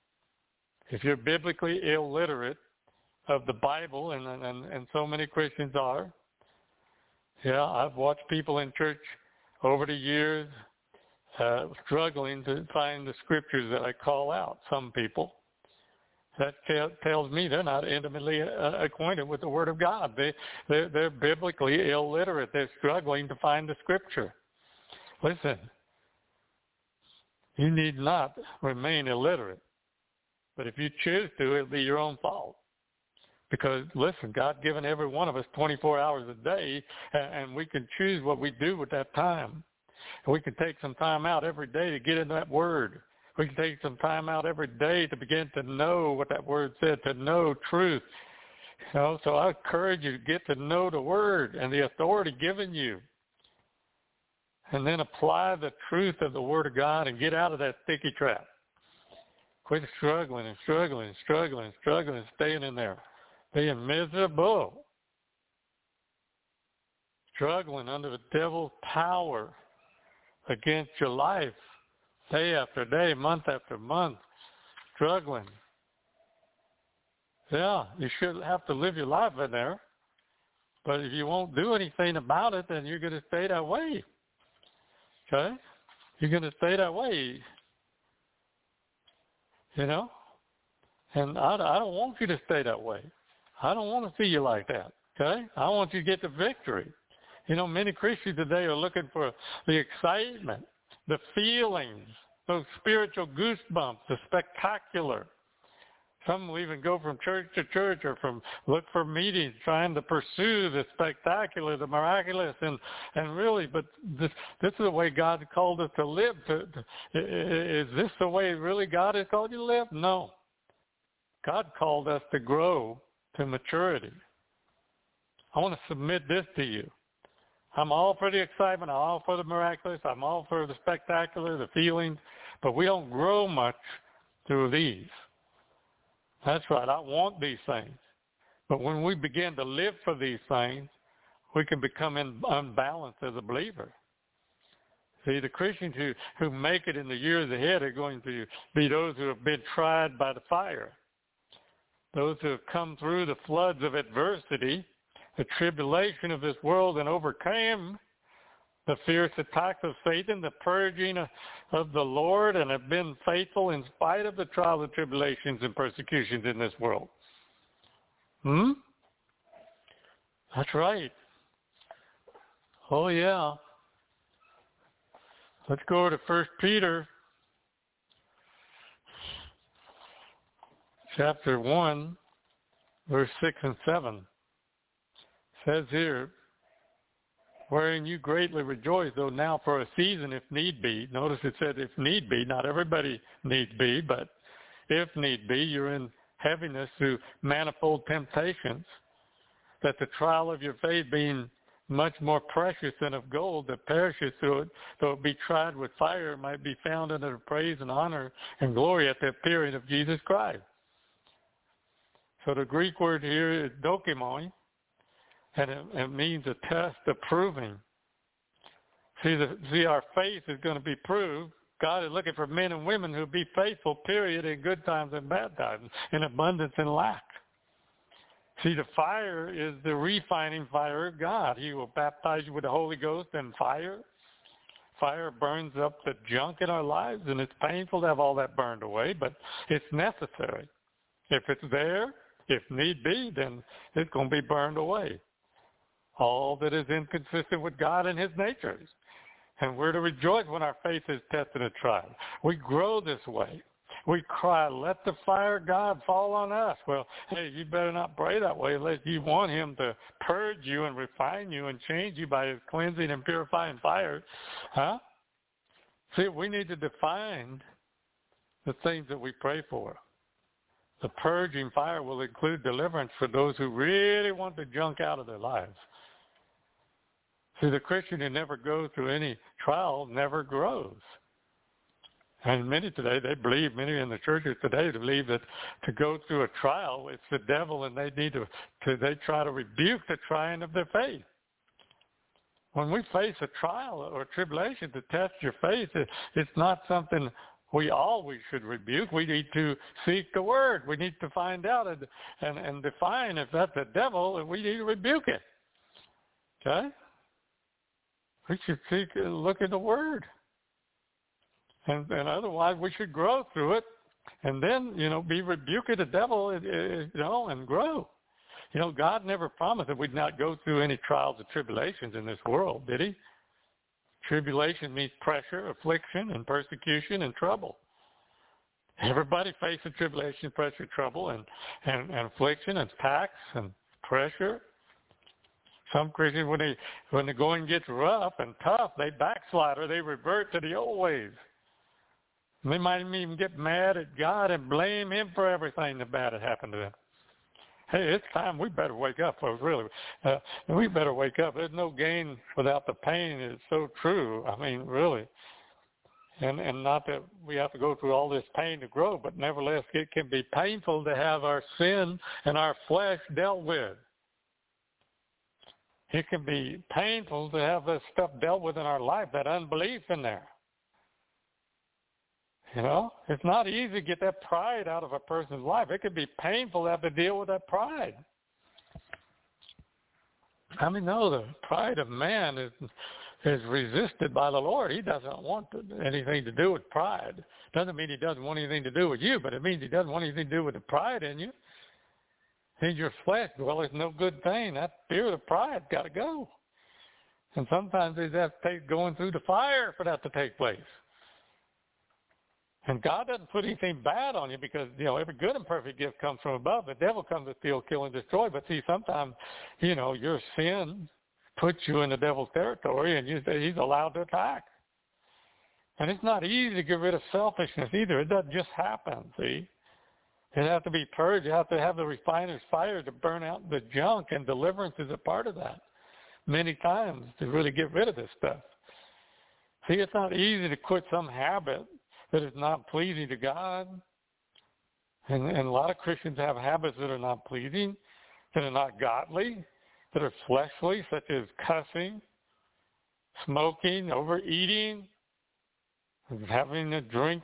If you're biblically illiterate of the Bible, and, and, and so many Christians are, yeah, I've watched people in church over the years Uh, struggling to find the scriptures that I call out, some people. That t- tells me they're not intimately uh, acquainted with the Word of God. They, they're, they're biblically illiterate. They're struggling to find the scripture. Listen, you need not remain illiterate. But if you choose to, it'll be your own fault. Because, listen, God's given every one of us twenty-four hours a day, and, and we can choose what we do with that time. And we can take some time out every day to get in that Word. We can take some time out every day to begin to know what that Word said, to know truth. You know, so I encourage you to get to know the Word and the authority given you. And then apply the truth of the Word of God and get out of that sticky trap. Quit struggling and struggling and struggling and struggling and staying in there. Being miserable. Struggling under the devil's power against your life, day after day, month after month, struggling. Yeah, you should have to live your life in there. But if you won't do anything about it, then you're going to stay that way. Okay? You're going to stay that way. You know? And I, I don't want you to stay that way. I don't want to see you like that. Okay? I want you to get the victory. You know, many Christians today are looking for the excitement, the feelings, those spiritual goosebumps, the spectacular. Some will even go from church to church or from look for meetings trying to pursue the spectacular, the miraculous, and, and really, but this this is the way God called us to live. To, to, is this the way really God has called you to live? No. God called us to grow to maturity. I want to submit this to you. I'm all for the excitement. I'm all for the miraculous. I'm all for the spectacular, the feelings. But we don't grow much through these. That's right. I want these things. But when we begin to live for these things, we can become in, unbalanced as a believer. See, the Christians who, who make it in the years ahead are going to be those who have been tried by the fire, those who have come through the floods of adversity, the tribulation of this world, and overcame the fierce attacks of Satan, the purging of, of the Lord, and have been faithful in spite of the trials and tribulations and persecutions in this world. Hmm? That's right. Oh, yeah. Let's go to First Peter chapter one, verse six and seven. It says here, wherein you greatly rejoice, though now for a season, if need be. Notice it said if need be. Not everybody needs be, but if need be, you're in heaviness through manifold temptations, that the trial of your faith being much more precious than of gold that perishes through it, though it be tried with fire, might be found under the praise and honor and glory at the appearing of Jesus Christ. So the Greek word here is dokimoi, and it, it means a test, a proving. See, the, see, our faith is going to be proved. God is looking for men and women who be faithful, period, in good times and bad times, in abundance and lack. See, the fire is the refining fire of God. He will baptize you with the Holy Ghost and fire. Fire burns up the junk in our lives, and it's painful to have all that burned away, but it's necessary. If it's there, if need be, then it's going to be burned away. All that is inconsistent with God and his natures. And we're to rejoice when our faith is tested and tried. We grow this way. We cry, let the fire of God fall on us. Well, hey, you better not pray that way unless you want him to purge you and refine you and change you by his cleansing and purifying fire. Huh? See, we need to define the things that we pray for. The purging fire will include deliverance for those who really want the junk out of their lives. See, the Christian who never goes through any trial never grows. And many today, they believe, many in the churches today believe that to go through a trial, it's the devil, and they need to, to they try to rebuke the trying of their faith. When we face a trial or tribulation to test your faith, it, it's not something we always should rebuke. We need to seek the word. We need to find out and, and, and define if that's the devil, and we need to rebuke it. Okay? We should seek and look at the word. And, and otherwise, we should grow through it, and then, you know, be rebuking the devil, you know, and grow. You know, God never promised that we'd not go through any trials and tribulations in this world, did he? Tribulation means pressure, affliction, and persecution and trouble. Everybody faces tribulation, pressure, trouble, and, and, and affliction, and attacks, and pressure. Some Christians, when they when the going gets rough and tough, they backslide or they revert to the old ways. They might even get mad at God and blame him for everything that bad had happened to them. Hey, it's time we better wake up, folks, really. Uh, we better wake up. There's no gain without the pain. It's so true. I mean, really. And and not that we have to go through all this pain to grow, but nevertheless, it can be painful to have our sin and our flesh dealt with. It can be painful to have this stuff dealt with in our life, that unbelief in there. You know, it's not easy to get that pride out of a person's life. It can be painful to have to deal with that pride. I mean, no, the pride of man is is resisted by the Lord. He doesn't want anything to do with pride. Doesn't mean he doesn't want anything to do with you, but it means he doesn't want anything to do with the pride in you. In your flesh, well, it's no good thing. That fear of pride got to go. And sometimes they have to take going through the fire for that to take place. And God doesn't put anything bad on you because, you know, every good and perfect gift comes from above. The devil comes to steal, kill, and destroy. But see, sometimes, you know, your sin puts you in the devil's territory, and you, he's allowed to attack. And it's not easy to get rid of selfishness either. It doesn't just happen, see. It has to be purged. You have to have the refiner's fire to burn out the junk, and deliverance is a part of that many times to really get rid of this stuff. See, it's not easy to quit some habit that is not pleasing to God. And, and a lot of Christians have habits that are not pleasing, that are not godly. that are fleshly, such as cussing, smoking, overeating, having a drink,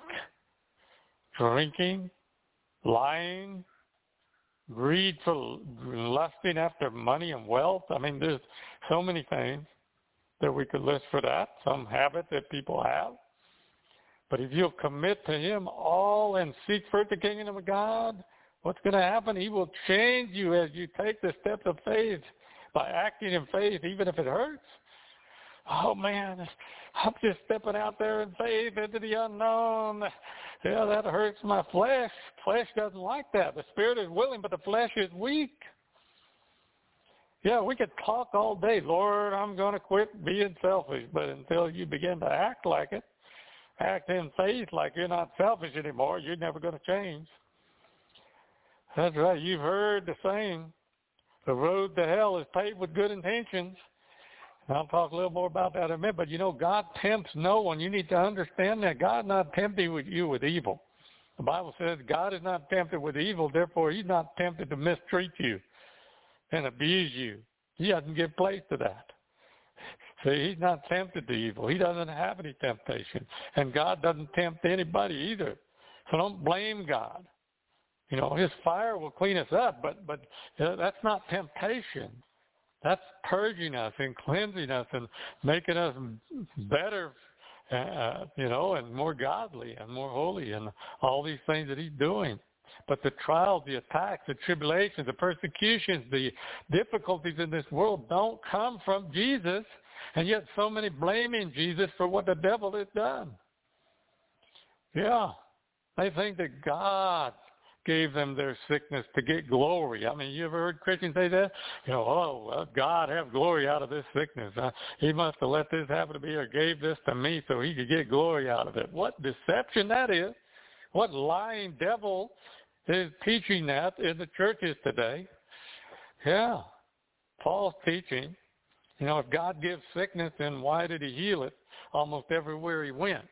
drinking, lying, greed for lusting after money and wealth. I mean, there's so many things that we could list for that, some habit that people have. But if you'll commit to him all and seek first the kingdom of God, what's going to happen? He will change you as you take the steps of faith by acting in faith, even if it hurts. Oh, man, I'm just stepping out there in faith into the unknown. Yeah, that hurts my flesh. Flesh doesn't like that. The spirit is willing, but the flesh is weak. Yeah, we could talk all day, Lord, I'm going to quit being selfish, but until you begin to act like it, act in faith like you're not selfish anymore, you're never going to change. That's right. You've heard the saying, the road to hell is paved with good intentions. And I'll talk a little more about that in a minute. But, you know, God tempts no one. You need to understand that. God's not tempting with you with evil. The Bible says God is not tempted with evil. Therefore, he's not tempted to mistreat you and abuse you. He doesn't give place to that. See, he's not tempted to evil. He doesn't have any temptation. And God doesn't tempt anybody either. So don't blame God. You know, his fire will clean us up, but but uh, that's not temptation. That's purging us and cleansing us and making us better, uh, you know, and more godly and more holy and all these things that he's doing. But the trials, the attacks, the tribulations, the persecutions, the difficulties in this world don't come from Jesus, and yet so many blaming Jesus for what the devil has done. Yeah, they think that God gave them their sickness to get glory. I mean, you ever heard Christians say that? You know, oh, well, God have glory out of this sickness. Uh, he must have let this happen to me or gave this to me so he could get glory out of it. What deception that is. What lying devil is teaching that in the churches today. Yeah, Paul's teaching, you know, if God gives sickness, then why did he heal it almost everywhere he went?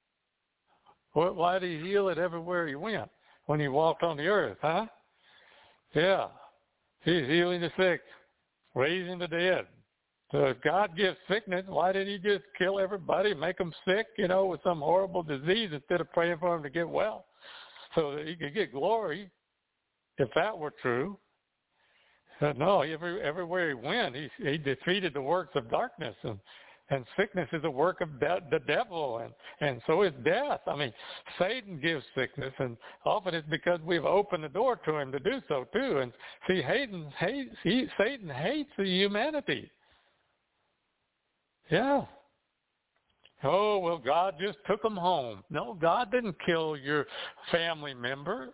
Why did he heal it everywhere he went? When he walked on the earth, huh? Yeah. He's healing the sick, raising the dead. So if God gives sickness, why didn't he just kill everybody, make them sick, you know, with some horrible disease instead of praying for them to get well so that he could get glory, if that were true? But no, every, everywhere he went, he, he defeated the works of darkness, and And sickness is a work of de- the devil, and, and so is death. I mean, Satan gives sickness, and often it's because we've opened the door to him to do so, too. And see, Satan hates, he, Satan hates the humanity. Yeah. Oh, well, God just took them home. No, God didn't kill your family member.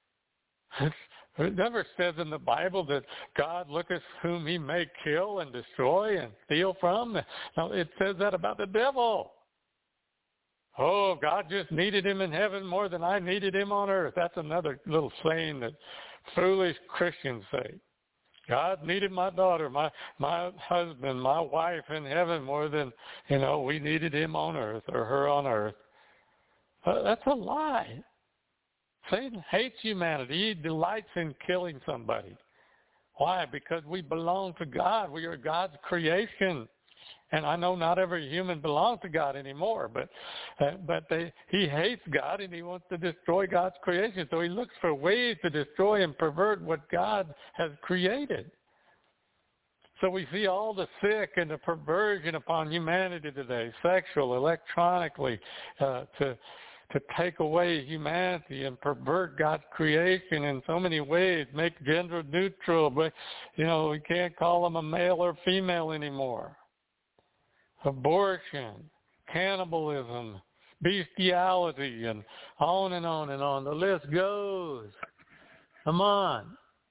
It never says in the Bible that God looketh whom he may kill and destroy and steal from. No, it says that about the devil. Oh, God just needed him in heaven more than I needed him on earth. That's another little saying that foolish Christians say. God needed my daughter, my my husband, my wife in heaven more than, you know, we needed him on earth or her on earth. Uh, that's a lie. Satan hates humanity. He delights in killing somebody. Why? Because we belong to God. We are God's creation. And I know not every human belongs to God anymore, but uh, but they, he hates God and he wants to destroy God's creation. So he looks for ways to destroy and pervert what God has created. So we see all the sick and the perversion upon humanity today, sexual, electronically, uh, to to take away humanity and pervert God's creation in so many ways, make gender neutral, but, you know, we can't call them a male or female anymore. Abortion, cannibalism, bestiality, and on and on and on. The list goes. Come on.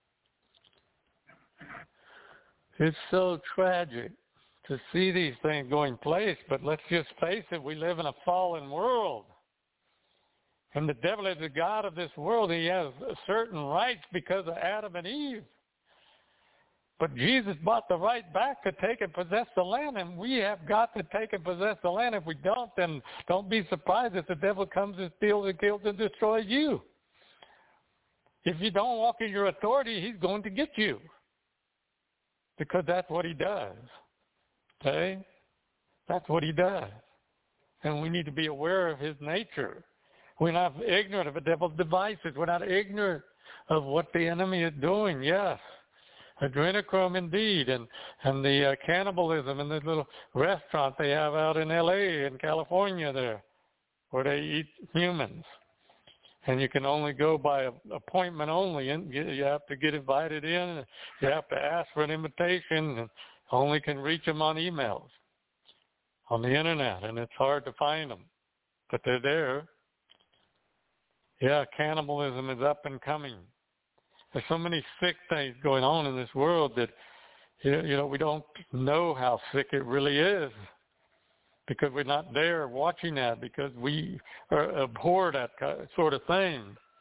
It's so tragic to see these things going place, but let's just face it, we live in a fallen world. And the devil is the God of this world. He has certain rights because of Adam and Eve. But Jesus bought the right back to take and possess the land, and we have got to take and possess the land. If we don't, then don't be surprised if the devil comes and steals and kills and destroys you. If you don't walk in your authority, he's going to get you. because that's what he does. Okay? That's what he does. And we need to be aware of his nature. We're not ignorant of the devil's devices. We're not ignorant of what the enemy is doing. Yes, adrenochrome indeed, and and the uh, cannibalism in this little restaurant they have out in L A and California there, where they eat humans, and you can only go by appointment only, and you have to get invited in. You have to ask for an invitation, and only can reach them on emails, on the internet, and it's hard to find them, but they're there. Yeah, cannibalism is up and coming. There's so many sick things going on in this world that, you know, we don't know how sick it really is because we're not there watching that, because we are, abhor that sort of thing.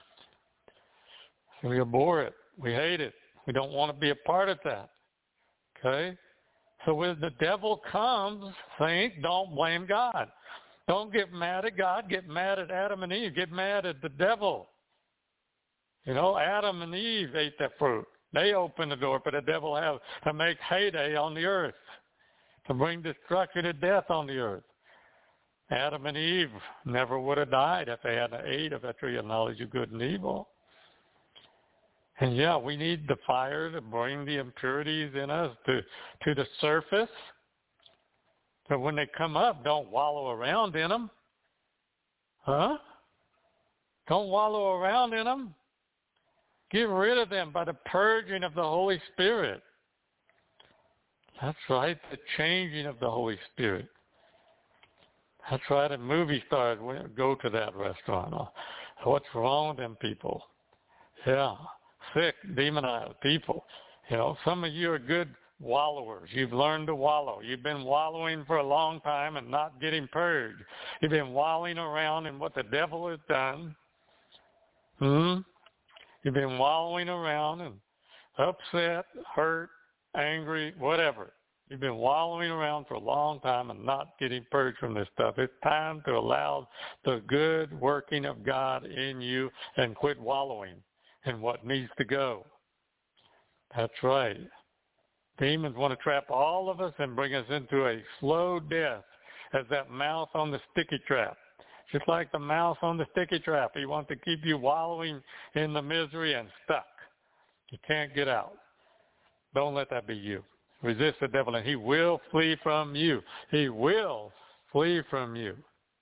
We abhor it. We hate it. We don't want to be a part of that. Okay? So when the devil comes, think, don't blame God. Don't get mad at God. Get mad at Adam and Eve. Get mad at the devil. You know, Adam and Eve ate that fruit. They opened the door for the devil to, have, to make heyday on the earth, to bring destruction and death on the earth. Adam and Eve never would have died if they hadn't ate of that tree of knowledge of good and evil. And yeah, we need the fire to bring the impurities in us to, to the surface. So when they come up, don't wallow around in them. Huh? Don't wallow around in them. Get rid of them by the purging of the Holy Spirit. That's right, the changing of the Holy Spirit. That's right, and movie stars go to that restaurant. What's wrong with them people? Yeah, sick, demonized people. You know, some of you are good wallowers. You've learned to wallow. You've been wallowing for a long time and not getting purged. You've been wallowing around in what the devil has done. Hmm? You've been wallowing around and upset, hurt, angry, whatever. You've been wallowing around for a long time and not getting purged from this stuff. It's time to allow the good working of God in you and quit wallowing in what needs to go. That's right. Demons want to trap all of us and bring us into a slow death as that mouse on the sticky trap. Just like the mouse on the sticky trap. He wants to keep you wallowing in the misery and stuck. You can't get out. Don't let that be you. Resist the devil and he will flee from you. He will flee from you.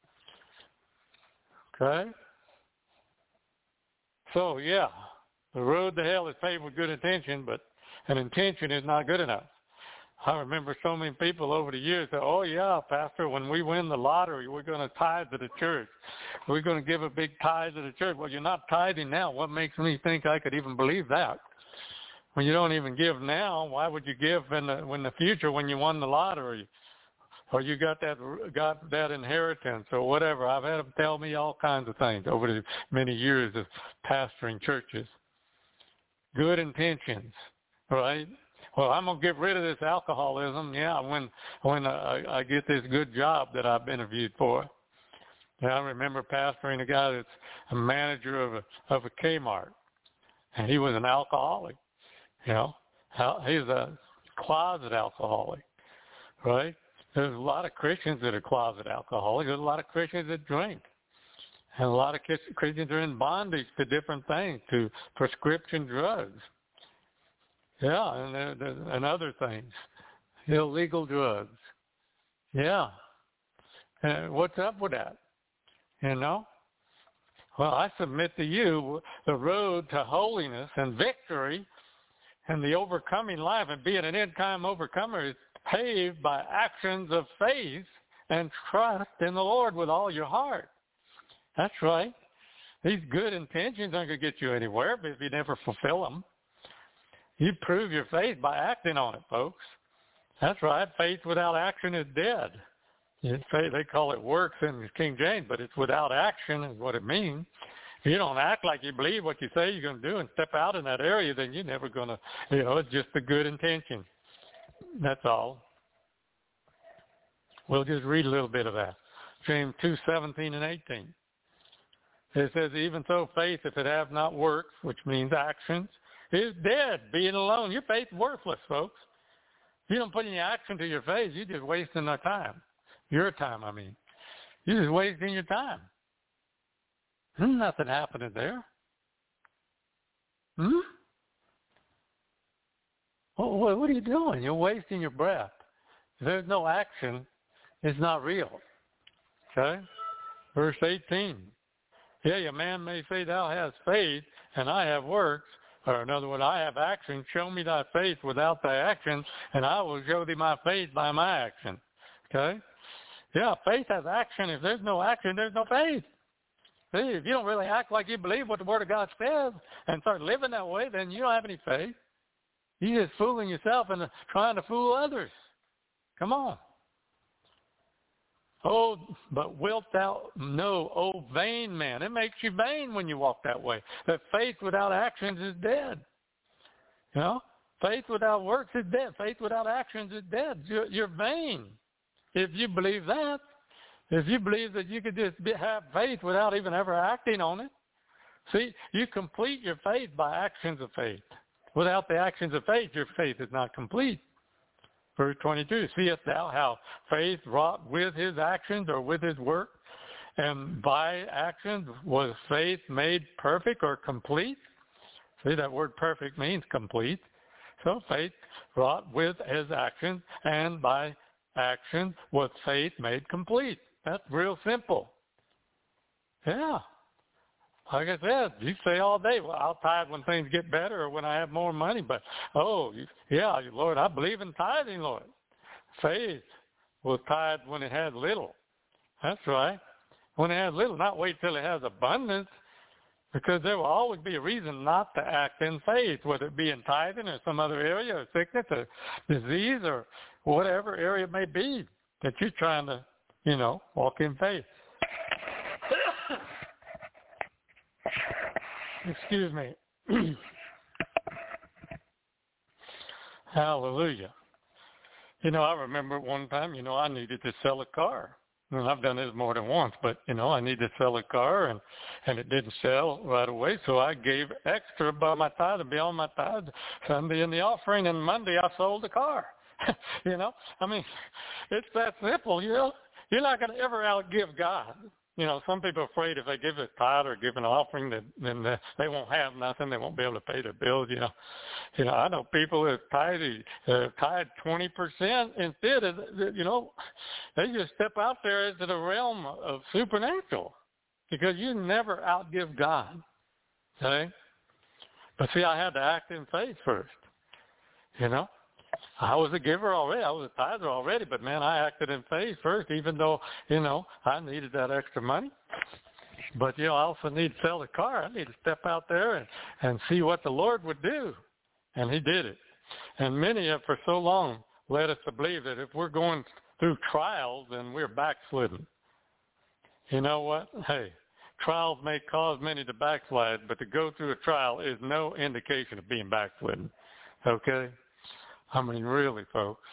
Okay? So, yeah, the road to hell is paved with good intention, but an intention is not good enough. I remember so many people over the years say, oh, yeah, Pastor, when we win the lottery, we're going to tithe to the church. We're going to give a big tithe to the church. Well, you're not tithing now. What makes me think I could even believe that? When you don't even give now, why would you give in the, in the future when you won the lottery? Or you got that got that inheritance or whatever. I've had them tell me all kinds of things over the many years of pastoring churches. Good intentions, right? Well, I'm going to get rid of this alcoholism, yeah, when when I, I get this good job that I've interviewed for. Yeah, I remember pastoring a guy that's a manager of a of a Kmart, and he was an alcoholic, you know. He's a closet alcoholic, right? There's a lot of Christians that are closet alcoholics. There's a lot of Christians that drink. And a lot of Christians are in bondage to different things, to prescription drugs. Yeah, and, and other things, illegal drugs. Yeah. And what's up with that? You know? Well, I submit to you the road to holiness and victory and the overcoming life and being an end-time overcomer is paved by actions of faith and trust in the Lord with all your heart. That's right. These good intentions aren't going to get you anywhere if you never fulfill them. You prove your faith by acting on it, folks. That's right. Faith without action is dead. They call it works in King James, but it's without action is what it means. If you don't act like you believe what you say you're going to do and step out in that area, then you're never going to, you know, it's just a good intention. That's all. We'll just read a little bit of that. James two, seventeen and eighteen. It says, even so faith, if it have not works, which means actions, is dead, being alone. Your faith's worthless, folks. If you don't put any action to your faith, you're just wasting our time. Your time, I mean. You're just wasting your time. There's nothing happening there. Hmm? Well, what are you doing? You're wasting your breath. If there's no action, it's not real. Okay? Verse eighteen. Yeah, a man may say, thou hast faith, and I have works. Or in other words, I have action. Show me thy faith without thy action, and I will show thee my faith by my action. Okay? Yeah, faith has action. If there's no action, there's no faith. See, if you don't really act like you believe what the Word of God says and start living that way, then you don't have any faith. You're just fooling yourself and trying to fool others. Come on. Oh, but wilt thou know, O vain man? It makes you vain when you walk that way. That faith without actions is dead. You know, faith without works is dead. Faith without actions is dead. You're, you're vain if you believe that. If you believe that you could just be, have faith without even ever acting on it. See, you complete your faith by actions of faith. Without the actions of faith, your faith is not complete. Verse twenty-two, seest thou how faith wrought with his actions or with his work? And by actions was faith made perfect or complete? See, that word perfect means complete. So faith wrought with his actions, and by action was faith made complete. That's real simple. Yeah. Like I said, you say all day, well, I'll tithe when things get better or when I have more money. But, oh, yeah, Lord, I believe in tithing, Lord. Faith will tithe when it has little. That's right. When it has little, not wait till it has abundance, because there will always be a reason not to act in faith, whether it be in tithing or some other area, or sickness or disease or whatever area it may be that you're trying to, you know, walk in faith. Excuse me. Hallelujah. You know, I remember one time, you know, I needed to sell a car. And I've done this more than once, but, you know, I needed to sell a car, and, and it didn't sell right away, so I gave extra by my tithe to be on my tithe Sunday in the offering, and Monday I sold the car. You know, I mean, it's that simple, you know. You're not going to ever outgive God. You know, some people are afraid if they give a tithe or give an offering, that then they won't have nothing. They won't be able to pay their bills. You know, you know. I know people that tithe, uh, tithe twenty percent instead of, you know, they just step out there into the realm of supernatural, because you never outgive God. Okay, but see, I had to act in faith first. You know. I was a giver already. I was a tither already, but, man, I acted in faith first, even though, you know, I needed that extra money. But, you know, I also need to sell the car. I need to step out there and, and see what the Lord would do. And he did it. And many have for so long led us to believe that if we're going through trials, then we're backslidden. You know what? Hey, trials may cause many to backslide, but to go through a trial is no indication of being backslidden. Okay? I mean, really, folks.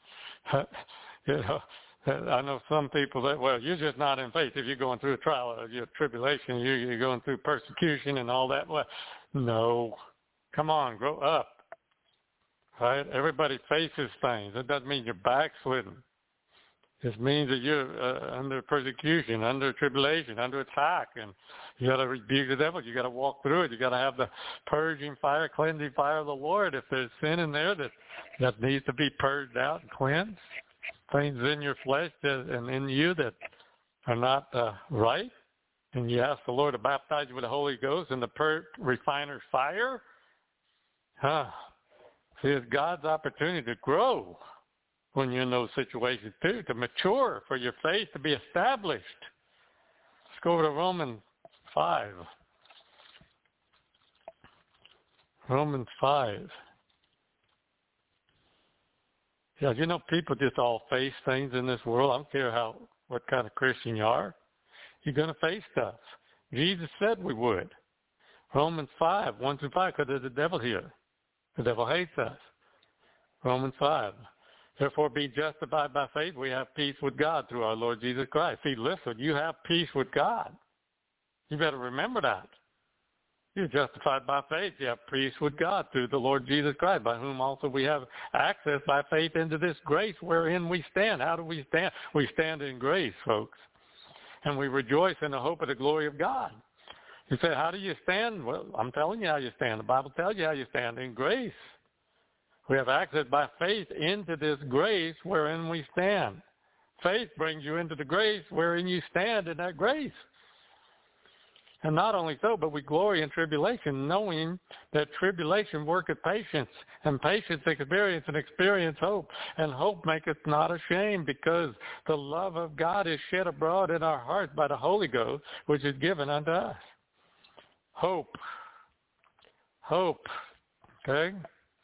You know, I know some people that, well, you're just not in faith if you're going through a trial or you're tribulation, you're, you're going through persecution and all that. Well, no. Come on, grow up. Right? Everybody faces things. That doesn't mean you're backslidden. It means that you're uh, under persecution, under tribulation, under attack, and you got to rebuke the devil. You got to walk through it. You got to have the purging fire, cleansing fire of the Lord. If there's sin in there that that needs to be purged out and cleansed, things in your flesh that, and in you that are not uh, right, and you ask the Lord to baptize you with the Holy Ghost and the pur- refiner's fire. Huh? See, it's God's opportunity to grow when you're in those situations too, to mature, for your faith to be established. Let's go over to Romans five. Romans five. Yeah, you know, people just all face things in this world. I don't care how what kind of Christian you are. You're going to face stuff. Jesus said we would. Romans five, one through five, because there's a devil here. The devil hates us. Romans five. Therefore, be justified by faith, we have peace with God through our Lord Jesus Christ. See, listen, you have peace with God. You better remember that. You're justified by faith. You have peace with God through the Lord Jesus Christ, by whom also we have access by faith into this grace wherein we stand. How do we stand? We stand in grace, folks. And we rejoice in the hope of the glory of God. You say, how do you stand? Well, I'm telling you how you stand. The Bible tells you how you stand, in grace. We have access by faith into this grace wherein we stand. Faith brings you into the grace wherein you stand in that grace. And not only so, but we glory in tribulation, knowing that tribulation worketh patience, and patience experience, and experience hope. And hope maketh not ashamed, because the love of God is shed abroad in our hearts by the Holy Ghost, which is given unto us. Hope. Hope. Okay?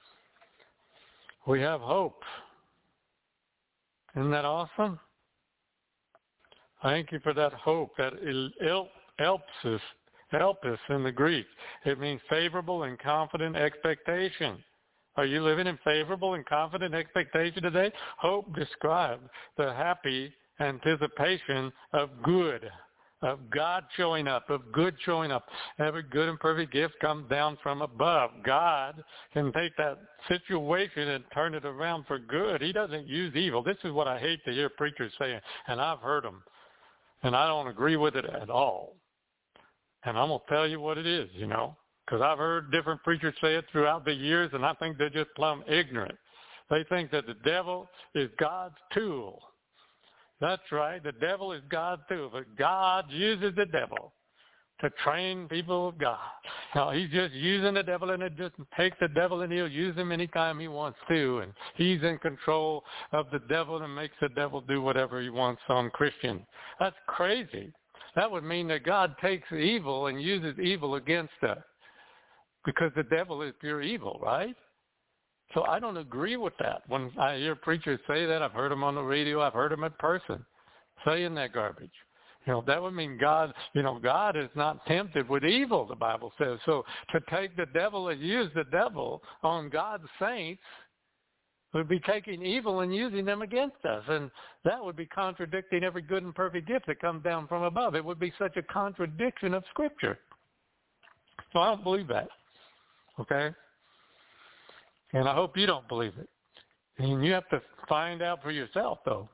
We have hope. Isn't that awesome? Thank you for that hope, that il- Elpis, elpis in the Greek. It means favorable and confident expectation. Are you living in favorable and confident expectation today? Hope describes the happy anticipation of good, of God showing up, of good showing up. Every good and perfect gift comes down from above. God can take that situation and turn it around for good. He doesn't use evil. This is what I hate to hear preachers saying, and I've heard them, and I don't agree with it at all. And I'm going to tell you what it is, you know, because I've heard different preachers say it throughout the years, and I think they're just plumb ignorant. They think that the devil is God's tool. That's right. The devil is God's tool. But God uses the devil to train people of God. Now, he's just using the devil, and it just takes the devil, and he'll use him anytime he wants to. And he's in control of the devil and makes the devil do whatever he wants on Christians. That's crazy. That would mean that God takes evil and uses evil against us, because the devil is pure evil, right? So I don't agree with that. When I hear preachers say that, I've heard them on the radio, I've heard them in person saying that garbage. You know, that would mean God, you know, God is not tempted with evil, the Bible says. So to take the devil and use the devil on God's saints would be taking evil and using them against us. And that would be contradicting every good and perfect gift that comes down from above. It would be such a contradiction of Scripture. So I don't believe that. Okay? And I hope you don't believe it. And you have to find out for yourself, though.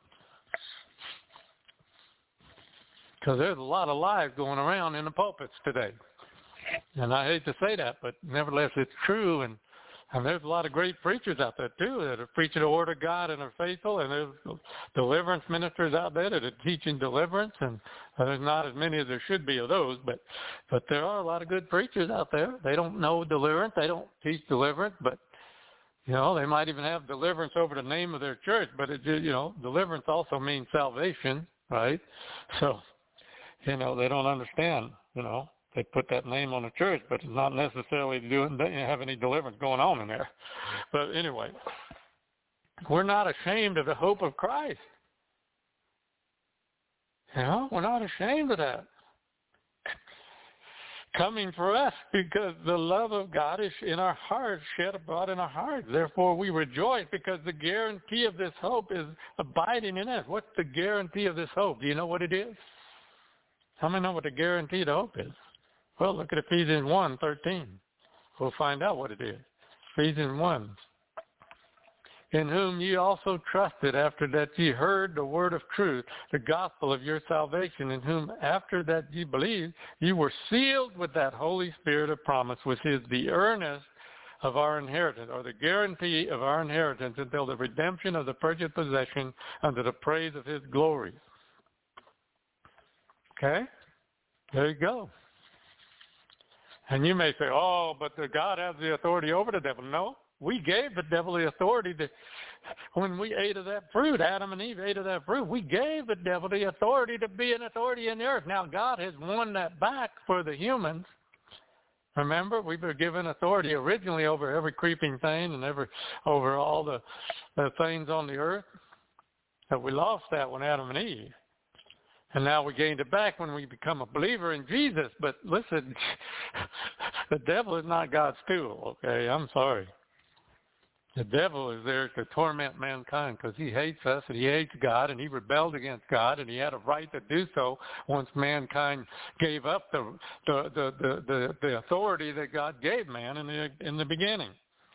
Because there's a lot of lies going around in the pulpits today. And I hate to say that, but nevertheless it's true. And And there's a lot of great preachers out there, too, that are preaching the Word of God and are faithful. And there's deliverance ministers out there that are teaching deliverance. And there's not as many as there should be of those. But but there are a lot of good preachers out there. They don't know deliverance. They don't teach deliverance. But, you know, they might even have deliverance over the name of their church. But, it, you know, deliverance also means salvation, right? So, you know, they don't understand, you know. They put that name on the church, but it's not necessarily doing, they don't have any deliverance going on in there. But anyway, we're not ashamed of the hope of Christ. You know, we're not ashamed of that. Coming for us, because the love of God is in our hearts, shed abroad in our hearts. Therefore we rejoice, because the guarantee of this hope is abiding in us. What's the guarantee of this hope? Do you know what it is? How many know what the guarantee of the hope is? Well, look at Ephesians one thirteen. We'll find out what it is. Ephesians one. In whom ye also trusted, after that ye heard the word of truth, the gospel of your salvation, in whom after that ye believed, ye were sealed with that Holy Spirit of promise, which is the earnest of our inheritance, or the guarantee of our inheritance, until the redemption of the purchased possession unto the praise of his glory. Okay? There you go. And you may say, oh, but the God has the authority over the devil. No, we gave the devil the authority to, when we ate of that fruit, Adam and Eve ate of that fruit, we gave the devil the authority to be an authority in the earth. Now, God has won that back for the humans. Remember, we were given authority originally over every creeping thing and every, over all the, the things on the earth. But we lost that when Adam and Eve. And now we gained it back when we become a believer in Jesus. But listen, the devil is not God's tool, okay? I'm sorry. The devil is there to torment mankind because he hates us and he hates God and he rebelled against God and he had a right to do so once mankind gave up the the the the, the, the authority that God gave man in the in the beginning.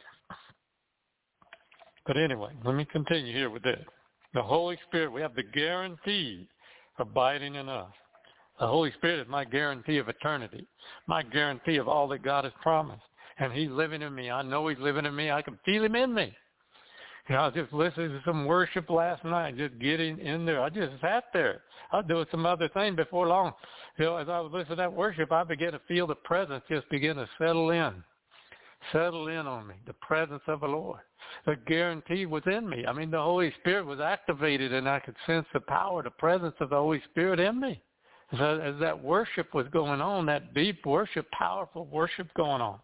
But anyway, let me continue here with this. The Holy Spirit, we have the guarantee abiding in us. The Holy Spirit is my guarantee of eternity, my guarantee of all that God has promised. And he's living in me. I know he's living in me. I can feel him in me. You know, I was just listening to some worship last night, just getting in there. I just sat there. I was doing some other thing before long. You know, as I was listening to that worship, I began to feel the presence just begin to settle in. Settle in on me, the presence of the Lord. The guarantee was in me. I mean, the Holy Spirit was activated, and I could sense the power, the presence of the Holy Spirit in me. As, as that worship was going on, that deep worship, powerful worship going on.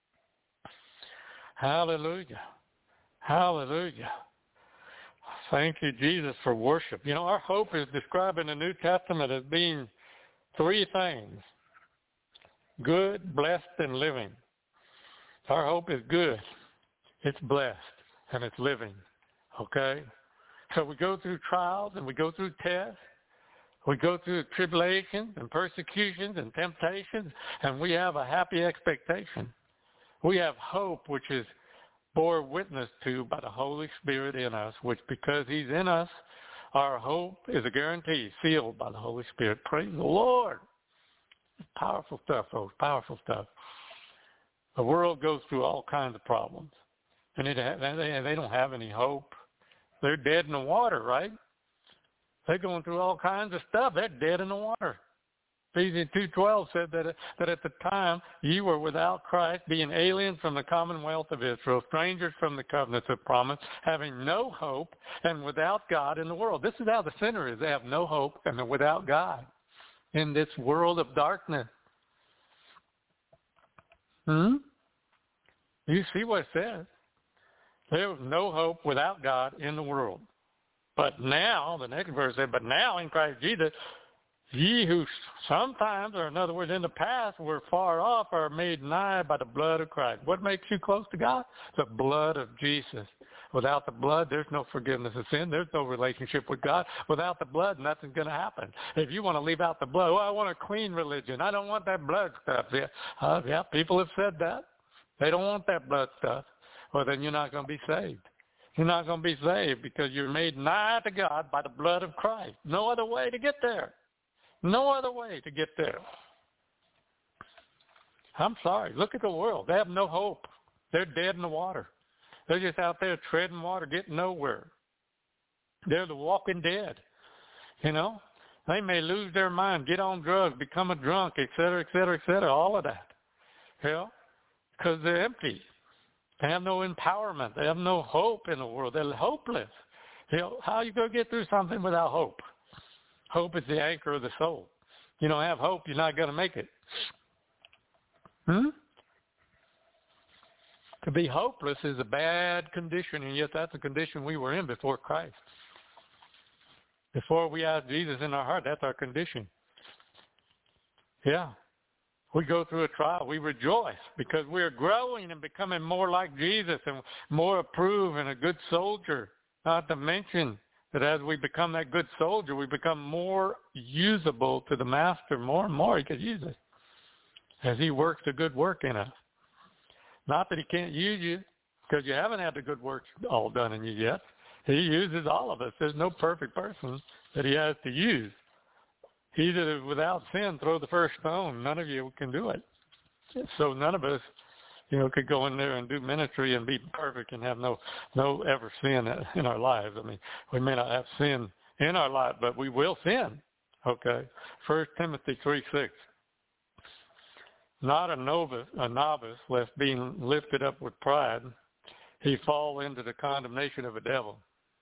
Hallelujah. Hallelujah. Thank you, Jesus, for worship. You know, our hope is described in the New Testament as being three things: good, blessed, and living. Our hope is good, it's blessed, and it's living. Okay? So we go through trials and we go through tests. We go through tribulations and persecutions and temptations, and we have a happy expectation. We have hope, which is bore witness to by the Holy Spirit in us, which because he's in us, our hope is a guarantee, sealed by the Holy Spirit. Praise the Lord. Powerful stuff, folks, powerful stuff. The world goes through all kinds of problems, and it, they, they don't have any hope. They're dead in the water, right? They're going through all kinds of stuff. They're dead in the water. Ephesians two twelve said that, that at the time ye were without Christ, being aliens from the commonwealth of Israel, strangers from the covenants of promise, having no hope, and without God in the world. This is how the sinner is. They have no hope, and they're without God in this world of darkness. Hmm? You see what it says. There was no hope without God in the world. But now, the next verse said, but now in Christ Jesus, ye who sometimes, or in other words, in the past, were far off, are made nigh by the blood of Christ. What makes you close to God? The blood of Jesus. Without the blood, there's no forgiveness of sin. There's no relationship with God. Without the blood, nothing's going to happen. If you want to leave out the blood, well, I want a clean religion. I don't want that blood stuff. Yeah, uh, yeah, people have said that. They don't want that blood stuff. Well, then you're not going to be saved. You're not going to be saved because you're made nigh to God by the blood of Christ. No other way to get there. No other way to get there. I'm sorry. Look at the world. They have no hope. They're dead in the water. They're just out there treading water, getting nowhere. They're the walking dead. You know, they may lose their mind, get on drugs, become a drunk, et cetera, et cetera, et cetera, all of that. You know, because they're empty. They have no empowerment. They have no hope in the world. They're hopeless. You know, how are you going to get through something without hope? Hope is the anchor of the soul. You don't have hope, you're not going to make it. Hmm? To be hopeless is a bad condition, and yet that's the condition we were in before Christ. Before we had Jesus in our heart, that's our condition. Yeah. We go through a trial. We rejoice because we're growing and becoming more like Jesus and more approved and a good soldier. Not to mention that as we become that good soldier, we become more usable to the master. More and more he can use us as he works the good work in us. Not that he can't use you because you haven't had the good work all done in you yet. He uses all of us. There's no perfect person that he has to use. He that is without sin, throw the first stone. None of you can do it. So none of us, you know, could go in there and do ministry and be perfect and have no, no ever sin in our lives. I mean, we may not have sin in our life, but we will sin. Okay. First Timothy three six. Not a novice, a novice, lest being lifted up with pride, he fall into the condemnation of a devil.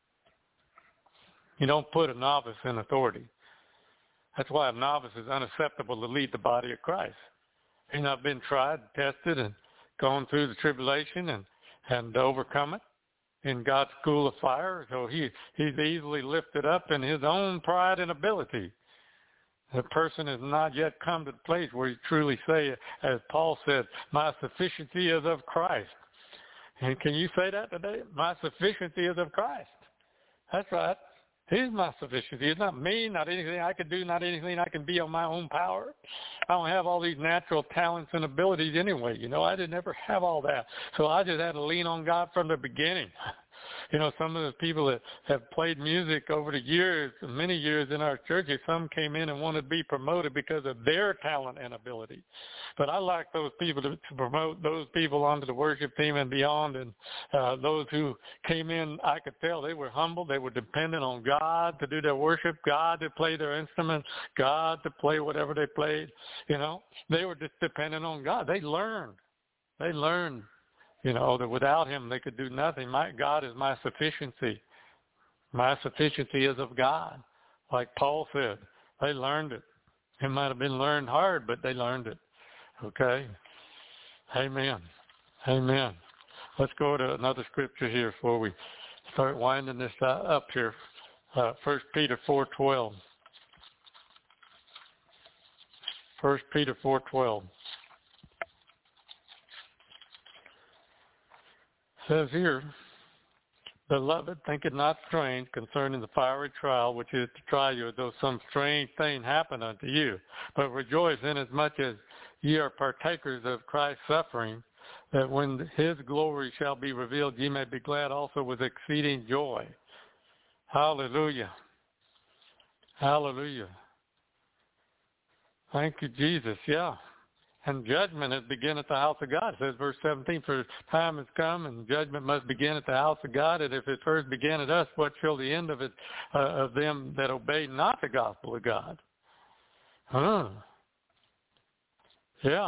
You don't put a novice in authority. That's why a novice is unacceptable to lead the body of Christ. He's not been tried, tested, and gone through the tribulation and, and overcome it in God's school of fire. So he, he's easily lifted up in his own pride and ability. The person has not yet come to the place where he truly say, as Paul said, my sufficiency is of Christ. And can you say that today? My sufficiency is of Christ. That's right. He's my sufficiency. It's not me, not anything I can do, not anything I can be on my own power. I don't have all these natural talents and abilities anyway. You know, I didn't ever have all that. So I just had to lean on God from the beginning. You know, some of the people that have played music over the years, many years in our churches, some came in and wanted to be promoted because of their talent and ability. But I like those people to, to promote those people onto the worship team and beyond. And uh, those who came in, I could tell they were humble. They were dependent on God to do their worship, God to play their instrument, God to play whatever they played. You know, they were just dependent on God. They learned. They learned. You know, that without him they could do nothing. My God is my sufficiency. My sufficiency is of God. Like Paul said, they learned it. It might have been learned hard, but they learned it. Okay? Amen. Amen. Let's go to another scripture here before we start winding this up here. Uh, First Peter four twelve. First Peter four twelve. Says here, beloved, think it not strange concerning the fiery trial which is to try you, though some strange thing happen unto you. But rejoice inasmuch as ye are partakers of Christ's suffering, that when his glory shall be revealed, ye may be glad also with exceeding joy. Hallelujah. Hallelujah. Thank you, Jesus. Yeah. And judgment has begun at the house of God. It says, verse seventeen, for time has come and judgment must begin at the house of God. And if it first began at us, what shall the end of it, uh, of them that obey not the gospel of God? Huh. Yeah.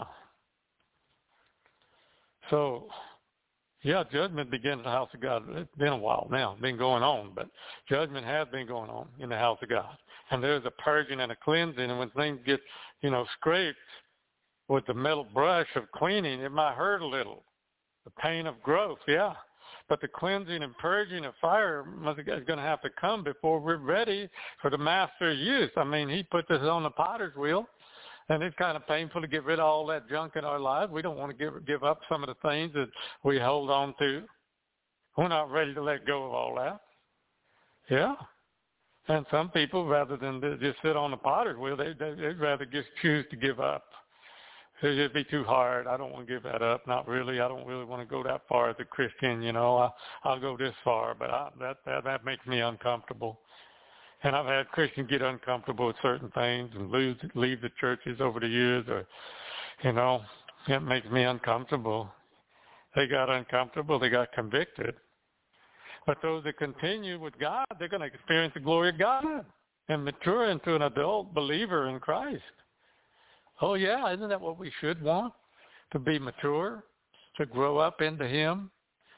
So, yeah, judgment began at the house of God. It's been a while now. It's been going on, but judgment has been going on in the house of God. And there's a purging and a cleansing. And when things get, you know, scraped with the metal brush of cleaning, it might hurt a little. The pain of growth, yeah. But the cleansing and purging of fire is going to have to come before we're ready for the master's use. I mean, he put this on the potter's wheel, and it's kind of painful to get rid of all that junk in our lives. We don't want to give give up some of the things that we hold on to. We're not ready to let go of all that. Yeah. And some people, rather than just sit on the potter's wheel, they, they'd rather just choose to give up. It'd just be too hard. I don't want to give that up. Not really. I don't really want to go that far as a Christian, you know. I, I'll go this far, but I, that, that that makes me uncomfortable. And I've had Christians get uncomfortable with certain things and lose, leave the churches over the years, or, you know, it makes me uncomfortable. They got uncomfortable. They got convicted. But those that continue with God, they're going to experience the glory of God and mature into an adult believer in Christ. Oh, yeah, isn't that what we should want? To be mature, to grow up into him?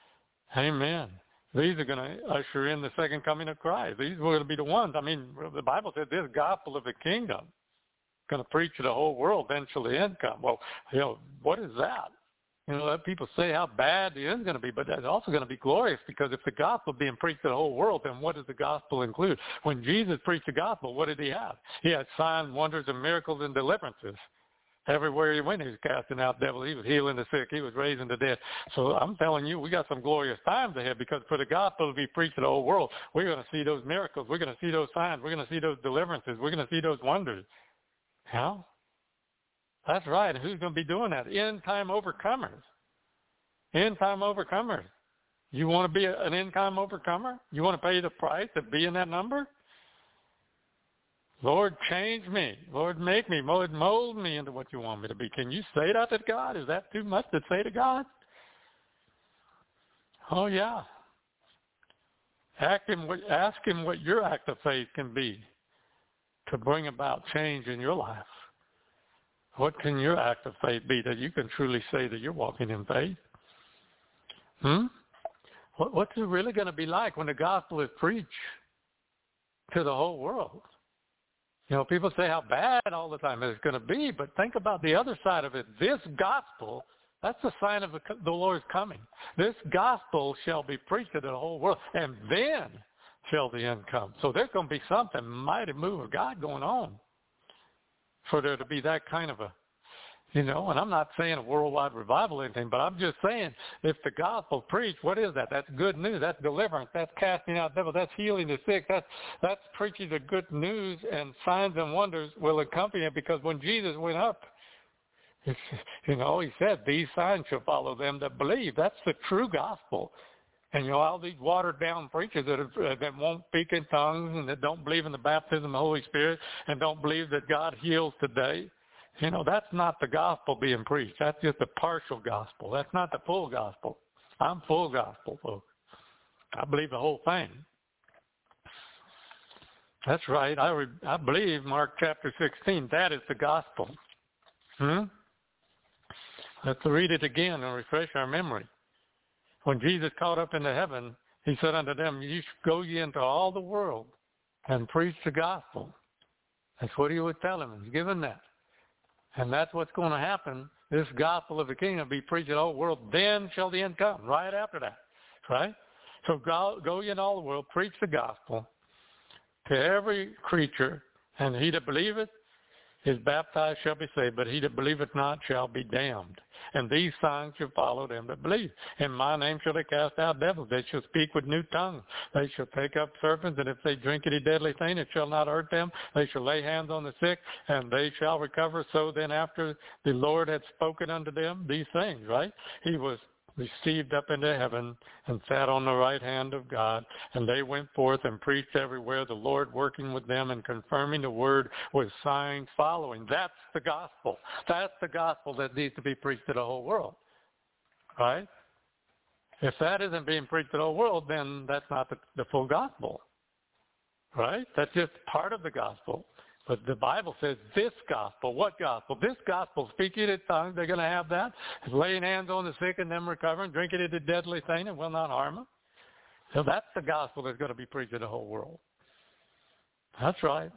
Amen. These are going to usher in the second coming of Christ. These are going to be the ones. I mean, the Bible said this gospel of the kingdom going to preach to the whole world, then shall the end come. Well, you know, what is that? You know, let people say how bad the end's going to be, but it's also going to be glorious, because if the gospel being preached to the whole world, then what does the gospel include? When Jesus preached the gospel, what did he have? He had signs, wonders, and miracles and deliverances. Everywhere he went, he was casting out devils. He was healing the sick. He was raising the dead. So I'm telling you, we got some glorious times ahead, because for the gospel to be preached to the whole world, we're going to see those miracles. We're going to see those signs. We're going to see those deliverances. We're going to see those wonders. Yeah? That's right. And who's going to be doing that? End-time overcomers. End-time overcomers. You want to be an end-time overcomer? You want to pay the price to be in that number? Lord, change me. Lord, make me. Lord, mold me into what you want me to be. Can you say that to God? Is that too much to say to God? Oh, yeah. Ask him what, ask him what your act of faith can be to bring about change in your life. What can your act of faith be that you can truly say that you're walking in faith? Hmm? What, what's it really going to be like when the gospel is preached to the whole world? You know, people say how bad all the time it's going to be, but think about the other side of it. This gospel, that's a sign of the, the Lord's coming. This gospel shall be preached to the whole world, and then shall the end come. So there's going to be something mighty move of God going on for there to be that kind of a, You know, and I'm not saying a worldwide revival or anything, but I'm just saying if the gospel preached, what is that? That's good news. That's deliverance. That's casting out devils. That's healing the sick. That's, that's preaching the good news, and signs and wonders will accompany it, because when Jesus went up, it's, you know, he said, these signs shall follow them that believe. That's the true gospel. And, you know, all these watered-down preachers that are, that won't speak in tongues and that don't believe in the baptism of the Holy Spirit and don't believe that God heals today, you know, that's not the gospel being preached. That's just a partial gospel. That's not the full gospel. I'm full gospel, folks. I believe the whole thing. That's right. I, re- I believe Mark chapter sixteen. That is the gospel. Hmm? Let's read it again and refresh our memory. When Jesus caught up into heaven, he said unto them, you should go ye into all the world and preach the gospel. That's what he would tell them. He's given that. And that's what's going to happen. This gospel of the kingdom will be preached in the whole world. Then shall the end come. Right after that. Right? So go, go ye in all the world, preach the gospel to every creature, and he that believeth is baptized shall be saved, but he that believeth not shall be damned. And these signs shall follow them that believe. In my name shall they cast out devils. They shall speak with new tongues. They shall take up serpents, and if they drink any deadly thing, it shall not hurt them. They shall lay hands on the sick, and they shall recover. So then after the Lord had spoken unto them these things, right, he was received up into heaven and sat on the right hand of God. And they went forth and preached everywhere, the Lord working with them and confirming the word with signs following. That's the gospel. That's the gospel that needs to be preached to the whole world. Right? If that isn't being preached to the whole world, then that's not the, the full gospel. Right? That's just part of the gospel. But the Bible says this gospel. What gospel? This gospel, speaking in tongues, they're going to have that. Laying hands on the sick and them recovering, drinking it a deadly thing and will not harm them. So that's the gospel that's going to be preached to the whole world. That's right.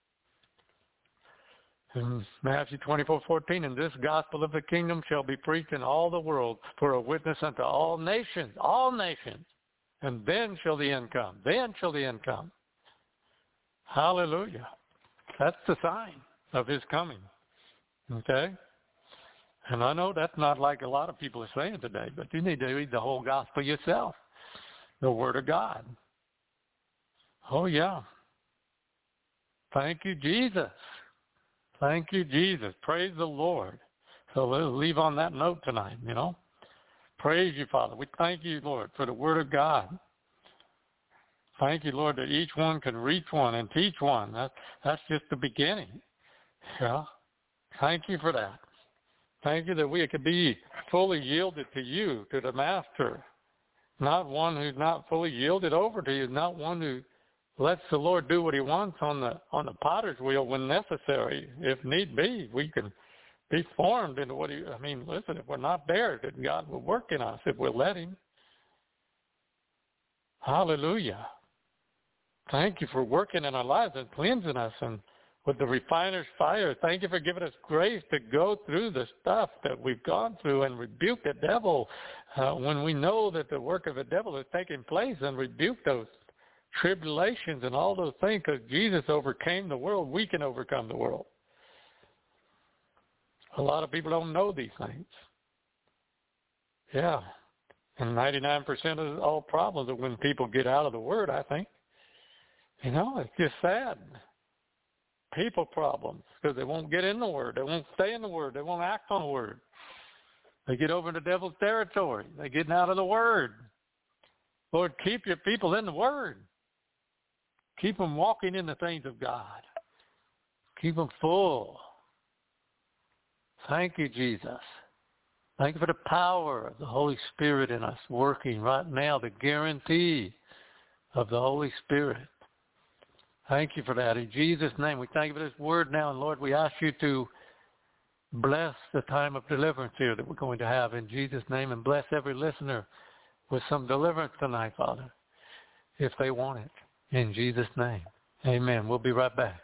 In Matthew twenty-four fourteen, and this gospel of the kingdom shall be preached in all the world for a witness unto all nations, all nations. And then shall the end come. Then shall the end come. Hallelujah. That's the sign of his coming, okay? And I know that's not like a lot of people are saying today, but you need to read the whole gospel yourself, the Word of God. Oh, yeah. Thank you, Jesus. Thank you, Jesus. Praise the Lord. So we'll leave on that note tonight, you know. Praise you, Father. We thank you, Lord, for the Word of God. Thank you, Lord, that each one can reach one and teach one. That, that's just the beginning. Yeah. Thank you for that. Thank you that we could be fully yielded to you, to the Master. Not one who's not fully yielded over to you, not one who lets the Lord do what he wants on the on the potter's wheel when necessary. If need be, we can be formed into what he, I mean, listen, if we're not there, then God will work in us if we'll let him. Hallelujah. Thank you for working in our lives and cleansing us, and with the refiner's fire, thank you for giving us grace to go through the stuff that we've gone through and rebuke the devil uh, when we know that the work of the devil is taking place, and rebuke those tribulations and all those things, because Jesus overcame the world. We can overcome the world. A lot of people don't know these things. Yeah. And ninety-nine percent of all problems are when people get out of the Word, I think. You know, it's just sad. People problems, because they won't get in the Word. They won't stay in the Word. They won't act on the Word. They get over into devil's territory. They're getting out of the Word. Lord, keep your people in the Word. Keep them walking in the things of God. Keep them full. Thank you, Jesus. Thank you for the power of the Holy Spirit in us working right now, the guarantee of the Holy Spirit. Thank you for that. In Jesus' name, we thank you for this word now. And Lord, we ask you to bless the time of deliverance here that we're going to have in Jesus' name, and bless every listener with some deliverance tonight, Father, if they want it. In Jesus' name, amen. We'll be right back.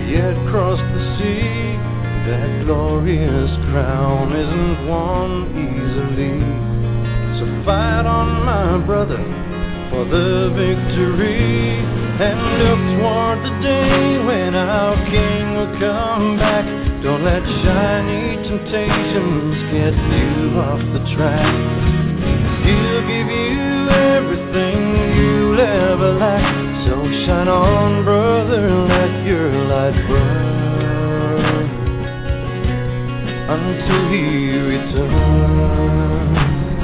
yet crossed the sea. That glorious crown isn't won easily. So fight on, my brother, for the victory, and look toward the day when our King will come back. Don't let shiny temptations get you off the track. He'll give you everything you'll ever lack. So shine on, brother, let your light burn until he returns.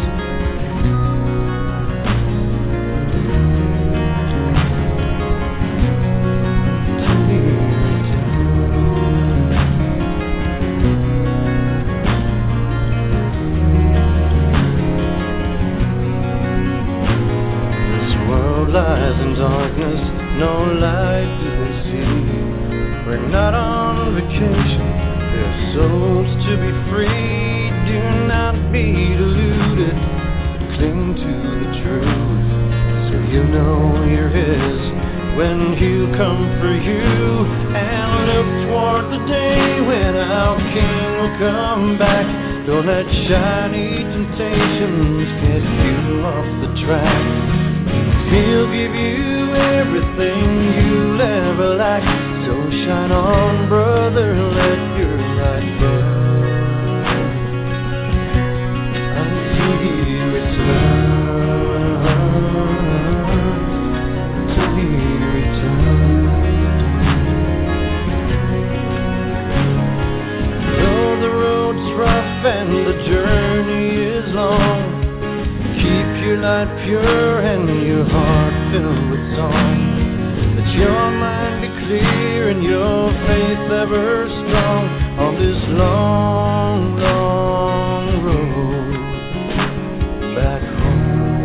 Lies in darkness, no light do they see. We're not on vacation, there's souls to be free. Do not be deluded, cling to the truth, so you know you're his when he'll come for you. And look toward the day when our King will come back. Don't let shiny temptations get you off the track. He'll give you everything you'll ever lack. So shine on, brother, let your light burn until he returns. Until he returns. Though the road's rough and the journey is long, keep your light pure and your heart filled with song. Let your mind be clear and your faith ever strong on this long, long road back home.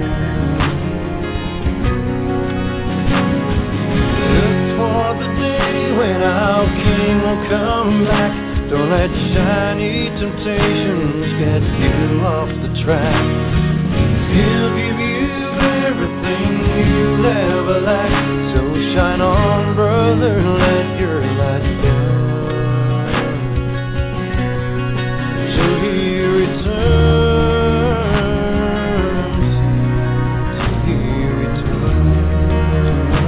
Look for the day when our King will come back. Don't let shiny temptations get you off the track. He'll give you everything you'll ever lack. So shine on, brother, let your light burn till he returns. Till he returns.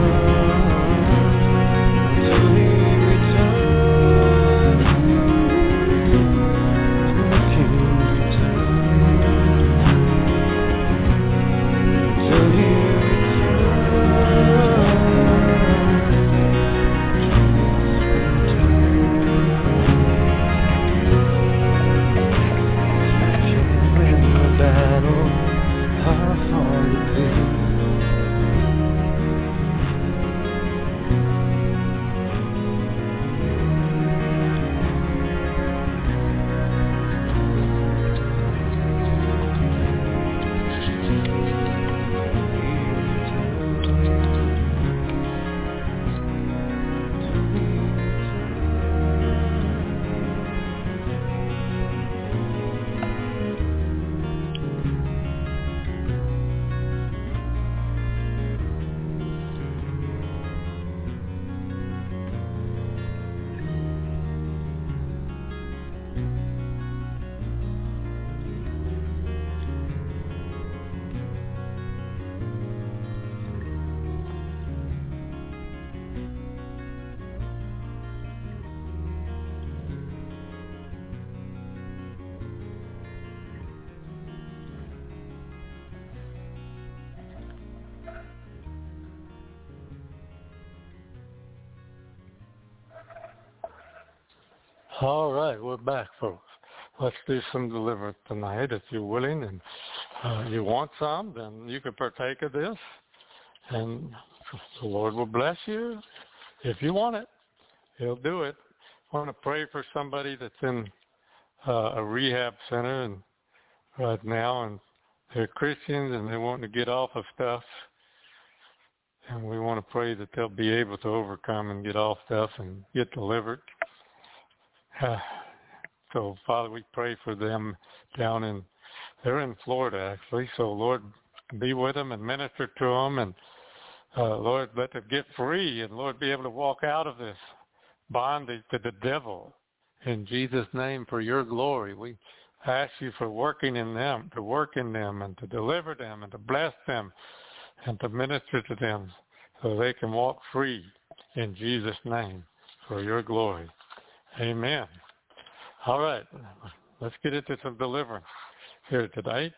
Till he returns. Till the King returns. Till he All right, we're back, folks. Let's do some deliverance tonight. If you're willing and uh, you want some, then you can partake of this, and the Lord will bless you. If you want it, He'll do it. I want to pray for somebody that's in uh, a rehab center and right now, and they're Christians and they want to get off of stuff, and we want to pray that they'll be able to overcome and get off stuff and get delivered. Uh, so, Father, we pray for them down in, they're in Florida, actually. So, Lord, be with them and minister to them. And, uh, Lord, let them get free. And, Lord, be able to walk out of this bondage to the devil. In Jesus' name, for your glory, we ask you for working in them, to work in them and to deliver them and to bless them and to minister to them so they can walk free in Jesus' name for your glory. Amen. All right, let's get into some deliverance here tonight.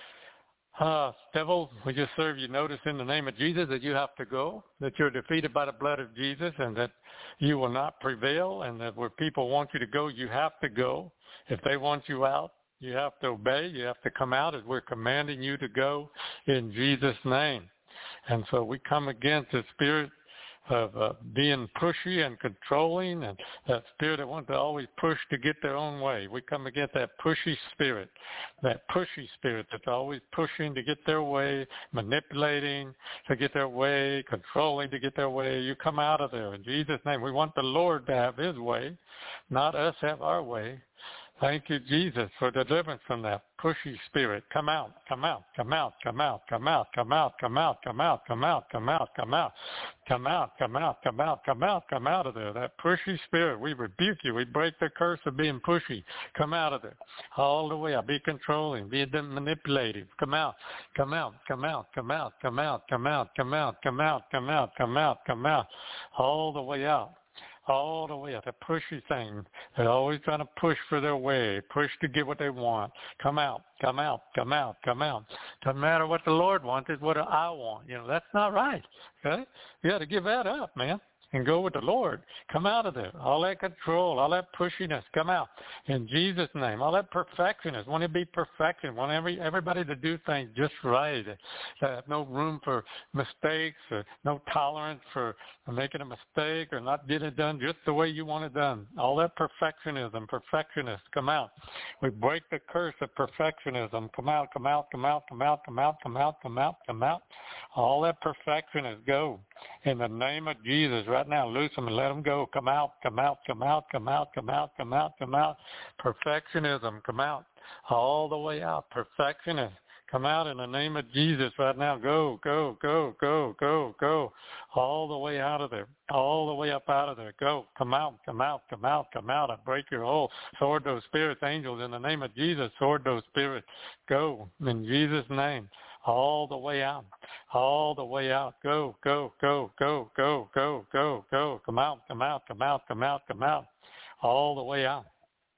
Uh, devil, we just serve you notice in the name of Jesus that you have to go, that you're defeated by the blood of Jesus, and that you will not prevail, and that where people want you to go, you have to go. If they want you out, you have to obey. You have to come out as we're commanding you to go in Jesus' name. And so we come against the spirit of uh, being pushy and controlling, and that spirit that wants to always push to get their own way. We come against that pushy spirit, that pushy spirit that's always pushing to get their way, manipulating to get their way, controlling to get their way. You come out of there in Jesus' name. We want the Lord to have his way, not us have our way. Thank you, Jesus, for deliverance from that pushy spirit. Come out, come out, come out, come out, come out, come out, come out, come out, come out, come out, come out, come out, come out, come out, come out, come out of there. That pushy spirit, we rebuke you. We break the curse of being pushy. Come out of there. All the way out. Be controlling. Be manipulative. Come out, come out, come out, come out, come out, come out, come out, come out, come out, come out, come out, all the way out. All the way out, that pushy thing. They're always trying to push for their way, push to get what they want. Come out, come out, come out, come out. Doesn't matter what the Lord wants, it's what I want. You know, that's not right. Okay? You got to give that up, man, and go with the Lord. Come out of there. All that control, all that pushiness, come out in Jesus' name. All that perfectionist, want to be perfection, want every everybody to do things just right. Uh, no room for mistakes, or no tolerance for making a mistake or not getting it done just the way you want it done. All that perfectionism, perfectionist, come out. We break the curse of perfectionism. Come out, come out, come out, come out, come out, come out, come out, come out. All that perfectionist, go. In the name of Jesus, right now, loose them and let them go. Come out, come out, come out, come out, come out, come out, come out. Perfectionism, come out. All the way out. Perfectionist, come out in the name of Jesus right now. Go, go, go, go, go, go. All the way out of there. All the way up out of there. Go. Come out, come out, come out, come out. I break your hold. Sword those spirits, angels, in the name of Jesus. Sword those spirits. Go in Jesus' name. All the way out. All the way out. Go, go, go, go, go, go, go, go. Come out, come out, come out, come out, come out. All the way out.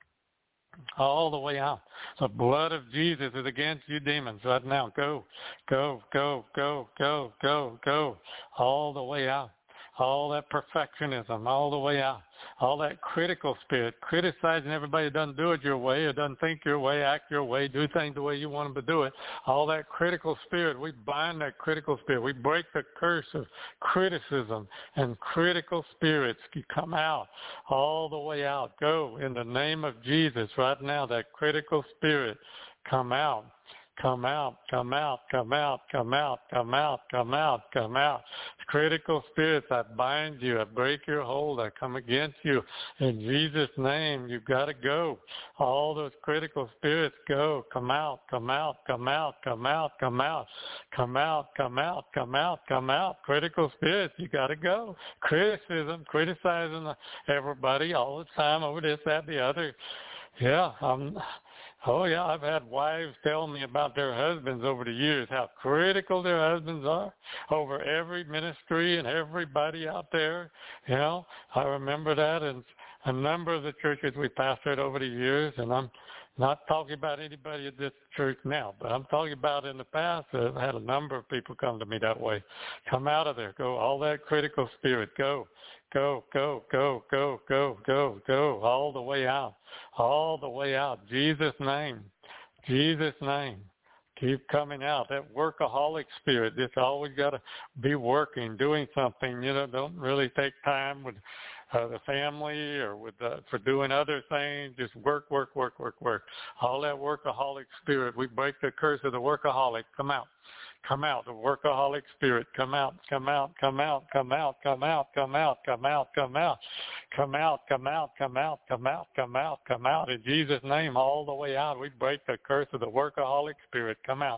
All the way out. The blood of Jesus is against you demons right now. Go, go, go, go, go, go, go. All the way out. All that perfectionism, all the way out. All that critical spirit, criticizing everybody who doesn't do it your way, or doesn't think your way, act your way, do things the way you want them to do it. All that critical spirit, we bind that critical spirit. We break the curse of criticism and critical spirits. You come out, all the way out. Go in the name of Jesus right now, that critical spirit, come out. Come out, come out, come out, come out, come out, come out, come out. Critical spirits, I bind you. I break your hold. I come against you. In Jesus' name, you've got to go. All those critical spirits, go. Come out, come out, come out, come out, come out, come out, come out, come out, come out. Critical spirits, you got to go. Criticism, criticizing everybody all the time over this, that, the other. Yeah, I'm... Oh, yeah, I've had wives tell me about their husbands over the years, how critical their husbands are over every ministry and everybody out there. You know, I remember that in a number of the churches we pastored over the years, and I'm not talking about anybody at this church now, but I'm talking about in the past. I've had a number of people come to me that way. Come out of there. Go. All that critical spirit. Go. Go, go, go, go, go, go, go. All the way out. All the way out. Jesus' name. Jesus' name. Keep coming out. That workaholic spirit, it's always got to be working, doing something. You know, don't really take time with uh, the family or with uh, for doing other things. Just work, work, work, work, work. All that workaholic spirit, we break the curse of the workaholic. Come out. Come out, the workaholic spirit. Come out, come out, come out, come out, come out, come out, come out, come out, come out, come out, come out, come out, come out, come out. In Jesus' name, all the way out. We break the curse of the workaholic spirit. Come out.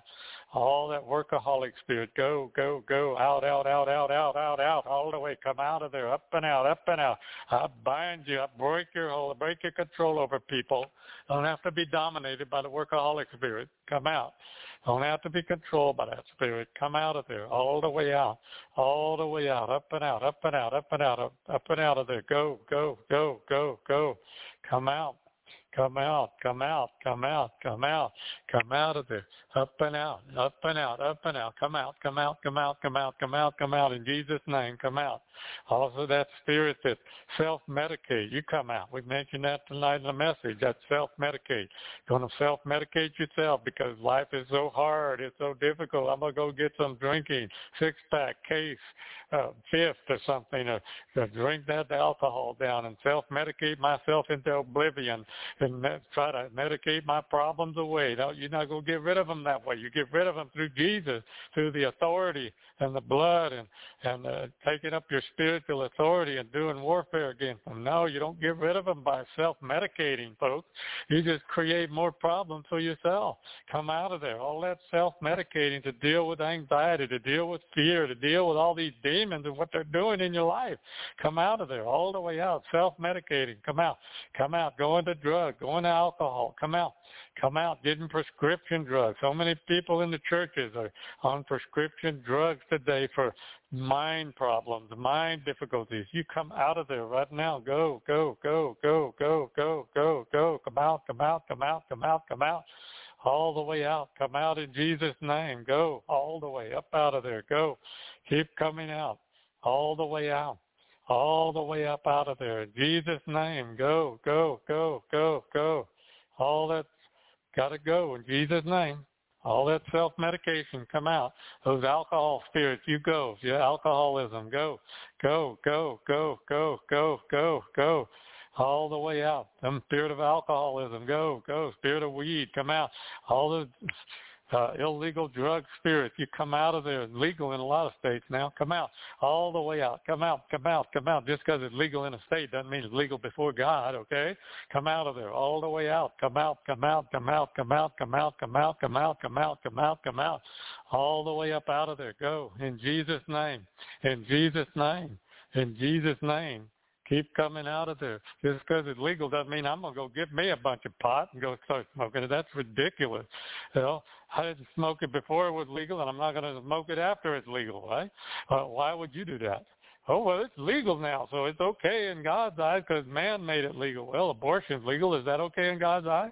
All that workaholic spirit, go, go, go, out, out, out, out, out, out, out, all the way. Come out of there, up and out, up and out. I bind you. I break your hold, break your control over people. Don't have to be dominated by the workaholic spirit. Come out. Don't have to be controlled by that spirit. Come out of there, all the way out, all the way out, up and out, up and out, up and out, up, up and out of there. Go, go, go, go, go. Come out. Come out, come out, come out, come out, come out of there, up and out, up and out, up and out, come out, come out, come out, come out, come out, come out, in Jesus' name, come out. Also that spirit that self-medicate, you come out. We mentioned that tonight in the message, that self-medicate. Going to self-medicate yourself because life is so hard, it's so difficult. I'm going to go get some drinking, six-pack, case, uh, fifth or something, or, or drink that alcohol down and self-medicate myself into oblivion. And try to medicate my problems away. No, you're not going to get rid of them that way. You get rid of them through Jesus, through the authority and the blood and, and uh, taking up your spiritual authority and doing warfare against them. No, you don't get rid of them by self-medicating, folks. You just create more problems for yourself. Come out of there. All that self-medicating to deal with anxiety, to deal with fear, to deal with all these demons and what they're doing in your life. Come out of there, all the way out. Self-medicating. Come out. Come out. Go into drugs. Going to alcohol, come out, come out, getting prescription drugs. So many people in the churches are on prescription drugs today for mind problems, mind difficulties. You come out of there right now. Go, go, go, go, go, go, go, go. Come out, come out, come out, come out, come out. All the way out. Come out in Jesus' name. Go all the way up out of there. Go. Keep coming out all the way out. All the way up out of there. In Jesus' name, go, go, go, go, go. All that's got to go in Jesus' name. All that self-medication, come out. Those alcohol spirits, you go. Your alcoholism, go, go, go, go, go, go, go, go. All the way out. Some spirit of alcoholism, go, go. Spirit of weed, come out. All the Uh, illegal drug spirits, you come out of there. It's legal in a lot of states now. Come out, all the way out. Come out, come out, come out. Just because it's legal in a state doesn't mean it's legal before God, okay? Come out of there, all the way out. Come out, come out, come out, come out, come out, come out, come out, come out, come out, come out. All the way up out of there. Go, in Jesus' name, in Jesus' name, in Jesus' name. Keep coming out of there. Just because it's legal doesn't mean I'm going to go get me a bunch of pot and go start smoking it. That's ridiculous. You know, I didn't smoke it before it was legal, and I'm not going to smoke it after it's legal, right? Uh, why would you do that? Oh, well, it's legal now, so it's okay in God's eyes because man made it legal. Well, abortion's legal. Is that okay in God's eye?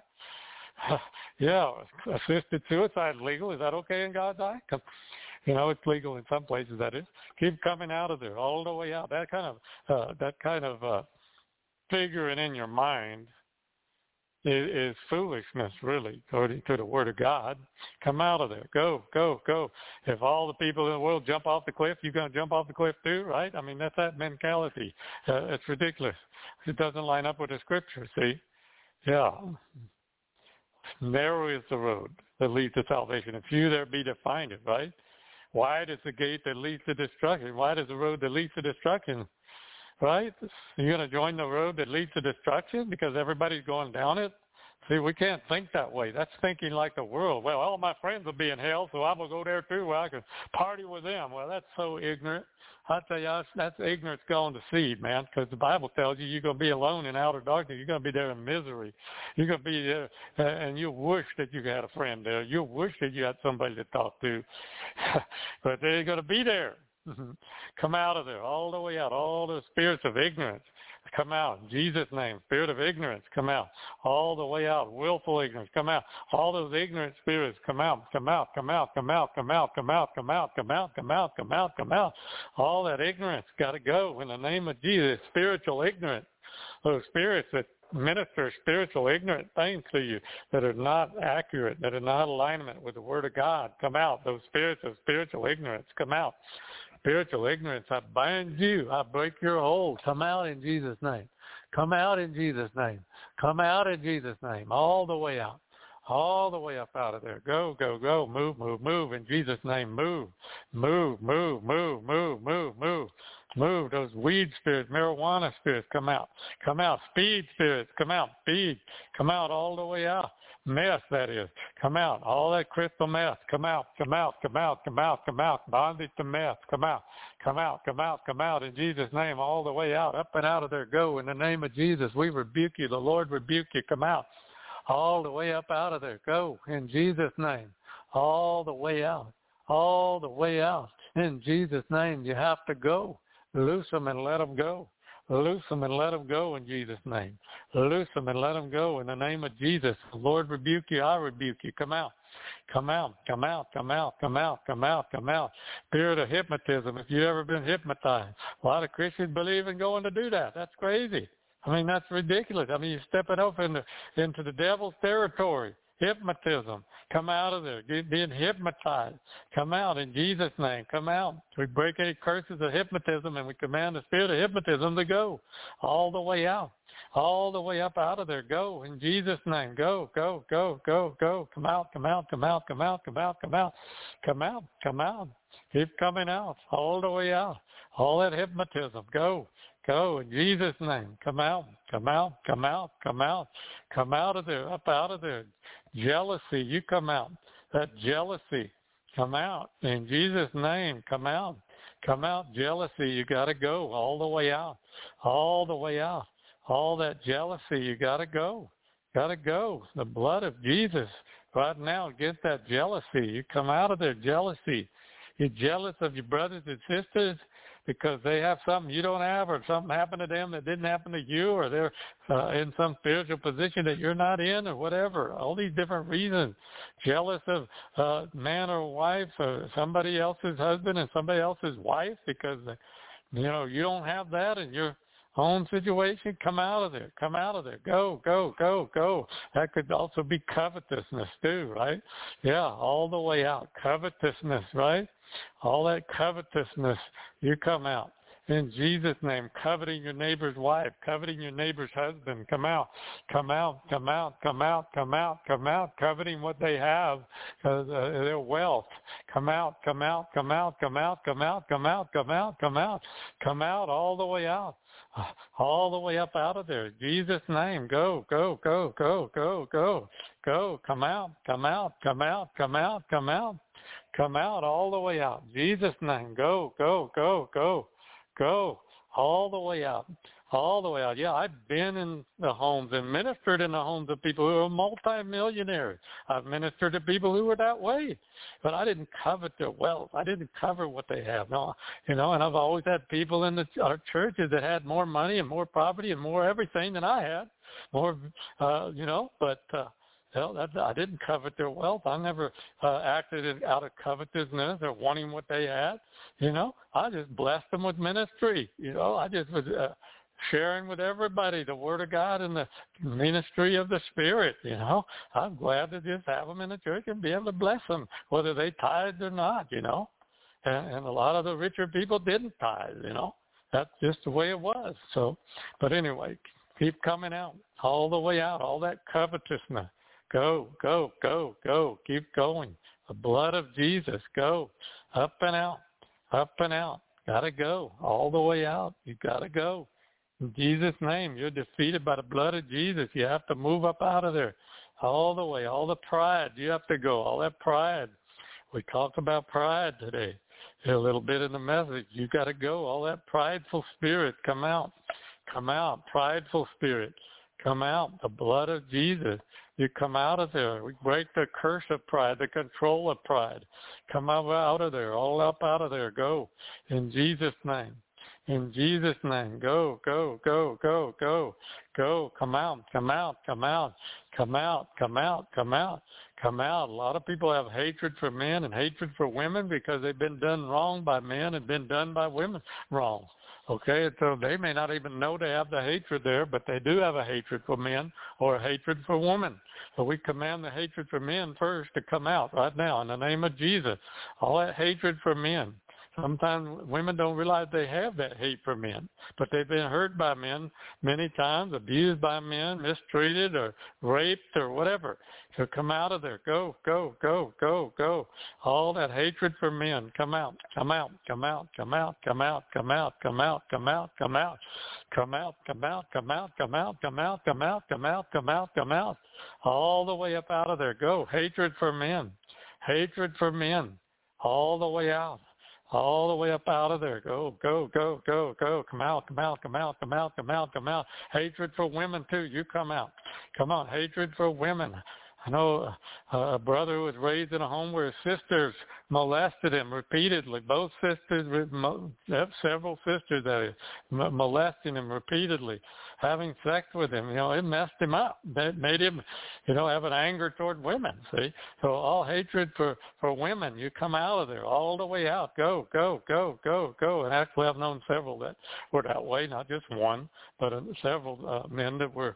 Yeah, assisted suicide is legal. Is that okay in God's eye? You know, it's legal in some places, that is. Keep coming out of there, all the way out. That kind of uh, that kind of uh, figuring in your mind is, is foolishness, really, according to the Word of God. Come out of there. Go, go, go. If all the people in the world jump off the cliff, you're going to jump off the cliff too, right? I mean, that's that mentality. Uh, it's ridiculous. It doesn't line up with the Scripture, see? Yeah. Narrow is the road that leads to salvation, and few there be to find it, right? Wide is the gate that leads to destruction. Wide is the road that leads to destruction, right? You're going to join the road that leads to destruction because everybody's going down it? See, we can't think that way. That's thinking like the world. Well, all my friends will be in hell, so I will go there too where I can party with them. Well, that's so ignorant. I tell you, that's ignorance gone to seed, man, because the Bible tells you you're going to be alone in outer darkness. You're going to be there in misery. You're going to be there, uh, and you wish that you had a friend there. You wish that you had somebody to talk to, but they ain't going to be there. Come out of there, all the way out, all the spirits of ignorance. Come out in Jesus' name. Spirit of ignorance, come out. All the way out. Willful ignorance, come out. All those ignorant spirits, come out, come out, come out, come out, come out, come out, come out, come out, come out, come out, come out. All that ignorance got to go in the name of Jesus. Spiritual ignorance. Those spirits that minister spiritual ignorant things to you that are not accurate, that are not in alignment with the Word of God, come out. Those spirits of spiritual ignorance, come out. Spiritual ignorance, I bind you. I break your hold. Come out in Jesus' name. Come out in Jesus' name. Come out in Jesus' name. All the way out. All the way up out of there. Go, go, go. Move, move, move. In Jesus' name, move. Move, move, move, move, move, move. Move. Those weed spirits, marijuana spirits, come out. Come out. Speed spirits, come out. Speed. Come out all the way out. mess, that is. Come out. All that crystal mess. Come out, come out, come out, come out, come out. Bondage to mess. Come out, come out, come out, come out. In Jesus' name, all the way out, up and out of there. Go. In the name of Jesus, we rebuke you. The Lord rebuke you. Come out. All the way up out of there. Go. In Jesus' name. All the way out. All the way out. In Jesus' name, you have to go. Loose them and let them go. Loose them and let them go in Jesus' name. Loose them and let them go in the name of Jesus. The Lord rebuke you. I rebuke you. Come out. Come out. Come out. Come out. Come out. Come out. Come out. Spirit of hypnotism. If you've ever been hypnotized, a lot of Christians believe in going to do that. That's crazy. I mean, that's ridiculous. I mean, you're stepping up into, into the devil's territory. Hypnotism. Come out of there. Get, being hypnotized. Come out in Jesus' name. Come out. We break any curses of hypnotism and we command the spirit of hypnotism to go all the way out. All the way up out of there. Go in Jesus' name. Go, go, go, go, go. Come out, come out, come out, come out, come out, come out. Come out, come out. Keep coming out. All the way out. All that hypnotism. Go. Go in Jesus' name. Come out, come out, come out, come out, come out of there, up out of there. Jealousy, you come out. That jealousy, come out. In Jesus' name, come out. Come out, jealousy, you got to go all the way out, all the way out. All that jealousy, you got to go. Got to go. The blood of Jesus right now against that jealousy. You come out of there, jealousy. You're jealous of your brothers and sisters because they have something you don't have, or something happened to them that didn't happen to you, or they're uh, in some spiritual position that you're not in, or whatever. All these different reasons. Jealous of uh, man or wife, or somebody else's husband and somebody else's wife because, you know, you don't have that in your own situation. Come out of there. Come out of there. Go, go, go, go. That could also be covetousness too, right? Yeah, all the way out. Covetousness, right? All that covetousness, you come out. In Jesus' name, coveting your neighbor's wife, coveting your neighbor's husband, come out, come out, come out, come out, come out, come out, coveting what they have, uh, their wealth. Come out, come out, come out, come out, come out, come out, come out, come out, come out, all the way out. All the way up out of there. Jesus' name. Go, go, go, go, go, go, go. Come out, come out, come out, come out, come out, come out, all the way out. Jesus' name. Go, go, go, go, go, all the way out. All the way out. Yeah, I've been in the homes and ministered in the homes of people who are multimillionaires. I've ministered to people who were that way, but I didn't covet their wealth. I didn't cover what they have. No, you know, and I've always had people in the, our churches that had more money and more property and more everything than I had. More, uh, you know, but uh, Well, that, I didn't covet their wealth. I never uh, acted out of covetousness or wanting what they had. You know, I just blessed them with ministry. You know, I just was uh, sharing with everybody the Word of God and the ministry of the Spirit. You know, I'm glad to just have them in the church and be able to bless them, whether they tithed or not. You know, and, and a lot of the richer people didn't tithe. You know, that's just the way it was. So, but anyway, keep coming out all the way out. All that covetousness. Go, go, go, go. Keep going. The blood of Jesus. Go. Up and out. Up and out. Got to go. All the way out. You got to go. In Jesus' name, you're defeated by the blood of Jesus. You have to move up out of there. All the way. All the pride. You have to go. All that pride. We talked about pride today. A little bit in the message. You got to go. All that prideful spirit. Come out. Come out. Prideful spirit. Come out. The blood of Jesus. You come out of there. We break the curse of pride, the control of pride. Come out, out of there, all up out of there. Go. In Jesus' name. In Jesus' name. Go, go, go, go, go, go. Come out, come out, come out, come out, come out, come out, come out. A lot of people have hatred for men and hatred for women because they've been done wrong by men and been done by women wrong. Okay, so they may not even know they have the hatred there, but they do have a hatred for men or a hatred for women. So we command the hatred for men first to come out right now in the name of Jesus. All that hatred for men. Sometimes women don't realize they have that hate for men, but they've been hurt by men many times, abused by men, mistreated or raped or whatever. So come out of there. Go, go, go, go, go. All that hatred for men, come out, come out, come out, come out, come out, come out, come out, come out, come out, come out, come out, come out, come out, come out, come out, come out, come out, come out, all the way up out of there. Go. Hatred for men, hatred for men, all the way out. All the way up out of there. Go, go, go, go, go. Come out, come out, come out, come out, come out, come out. Hatred for women, too. You come out. Come on, hatred for women. I know a, a brother who was raised in a home where his sisters molested him repeatedly. Both sisters, several sisters that is, molesting him repeatedly, having sex with him. You know, it messed him up. It made him, you know, have an anger toward women, see? So all hatred for, for women, you come out of there, all the way out. Go, go, go, go, go. And actually I've known several that were that way, not just one, but several uh, men that were,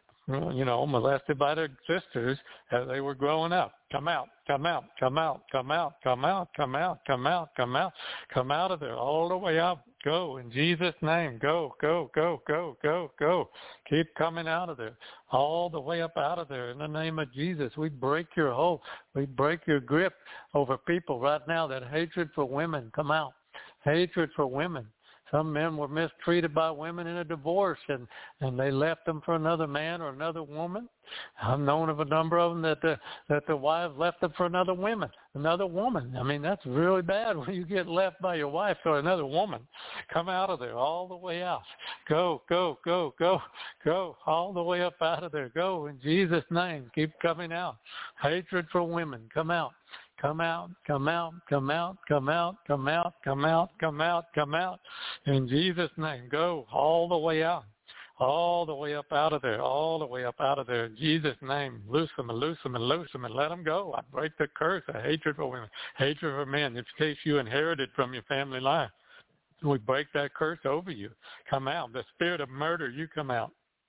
you know, molested by their sisters as they were growing up. Come out, come out, come out, come out, come out, come out, come out, come out, come out of there, all the way up. Go in Jesus' name. Go, go, go, go, go, go. Keep coming out of there, all the way up out of there. In the name of Jesus, we break your hold. We break your grip over people right now. That hatred for women, come out. Hatred for women. Some men were mistreated by women in a divorce, and, and they left them for another man or another woman. I've known of a number of them that the, that the wives left them for another woman, another woman. I mean, that's really bad when you get left by your wife or another woman. Come out of there, all the way out. Go, go, go, go, go, all the way up out of there. Go in Jesus' name. Keep coming out. Hatred for women, come out. Come out, come out, come out, come out, come out, come out, come out, come out. In Jesus' name, go all the way out, all the way up out of there, all the way up out of there. In Jesus' name, loose them and loose them and loose them and let them go. I break the curse of hatred for women, hatred for men. In case you inherited from your family line, we break that curse over you. Come out. The spirit of murder, you come out.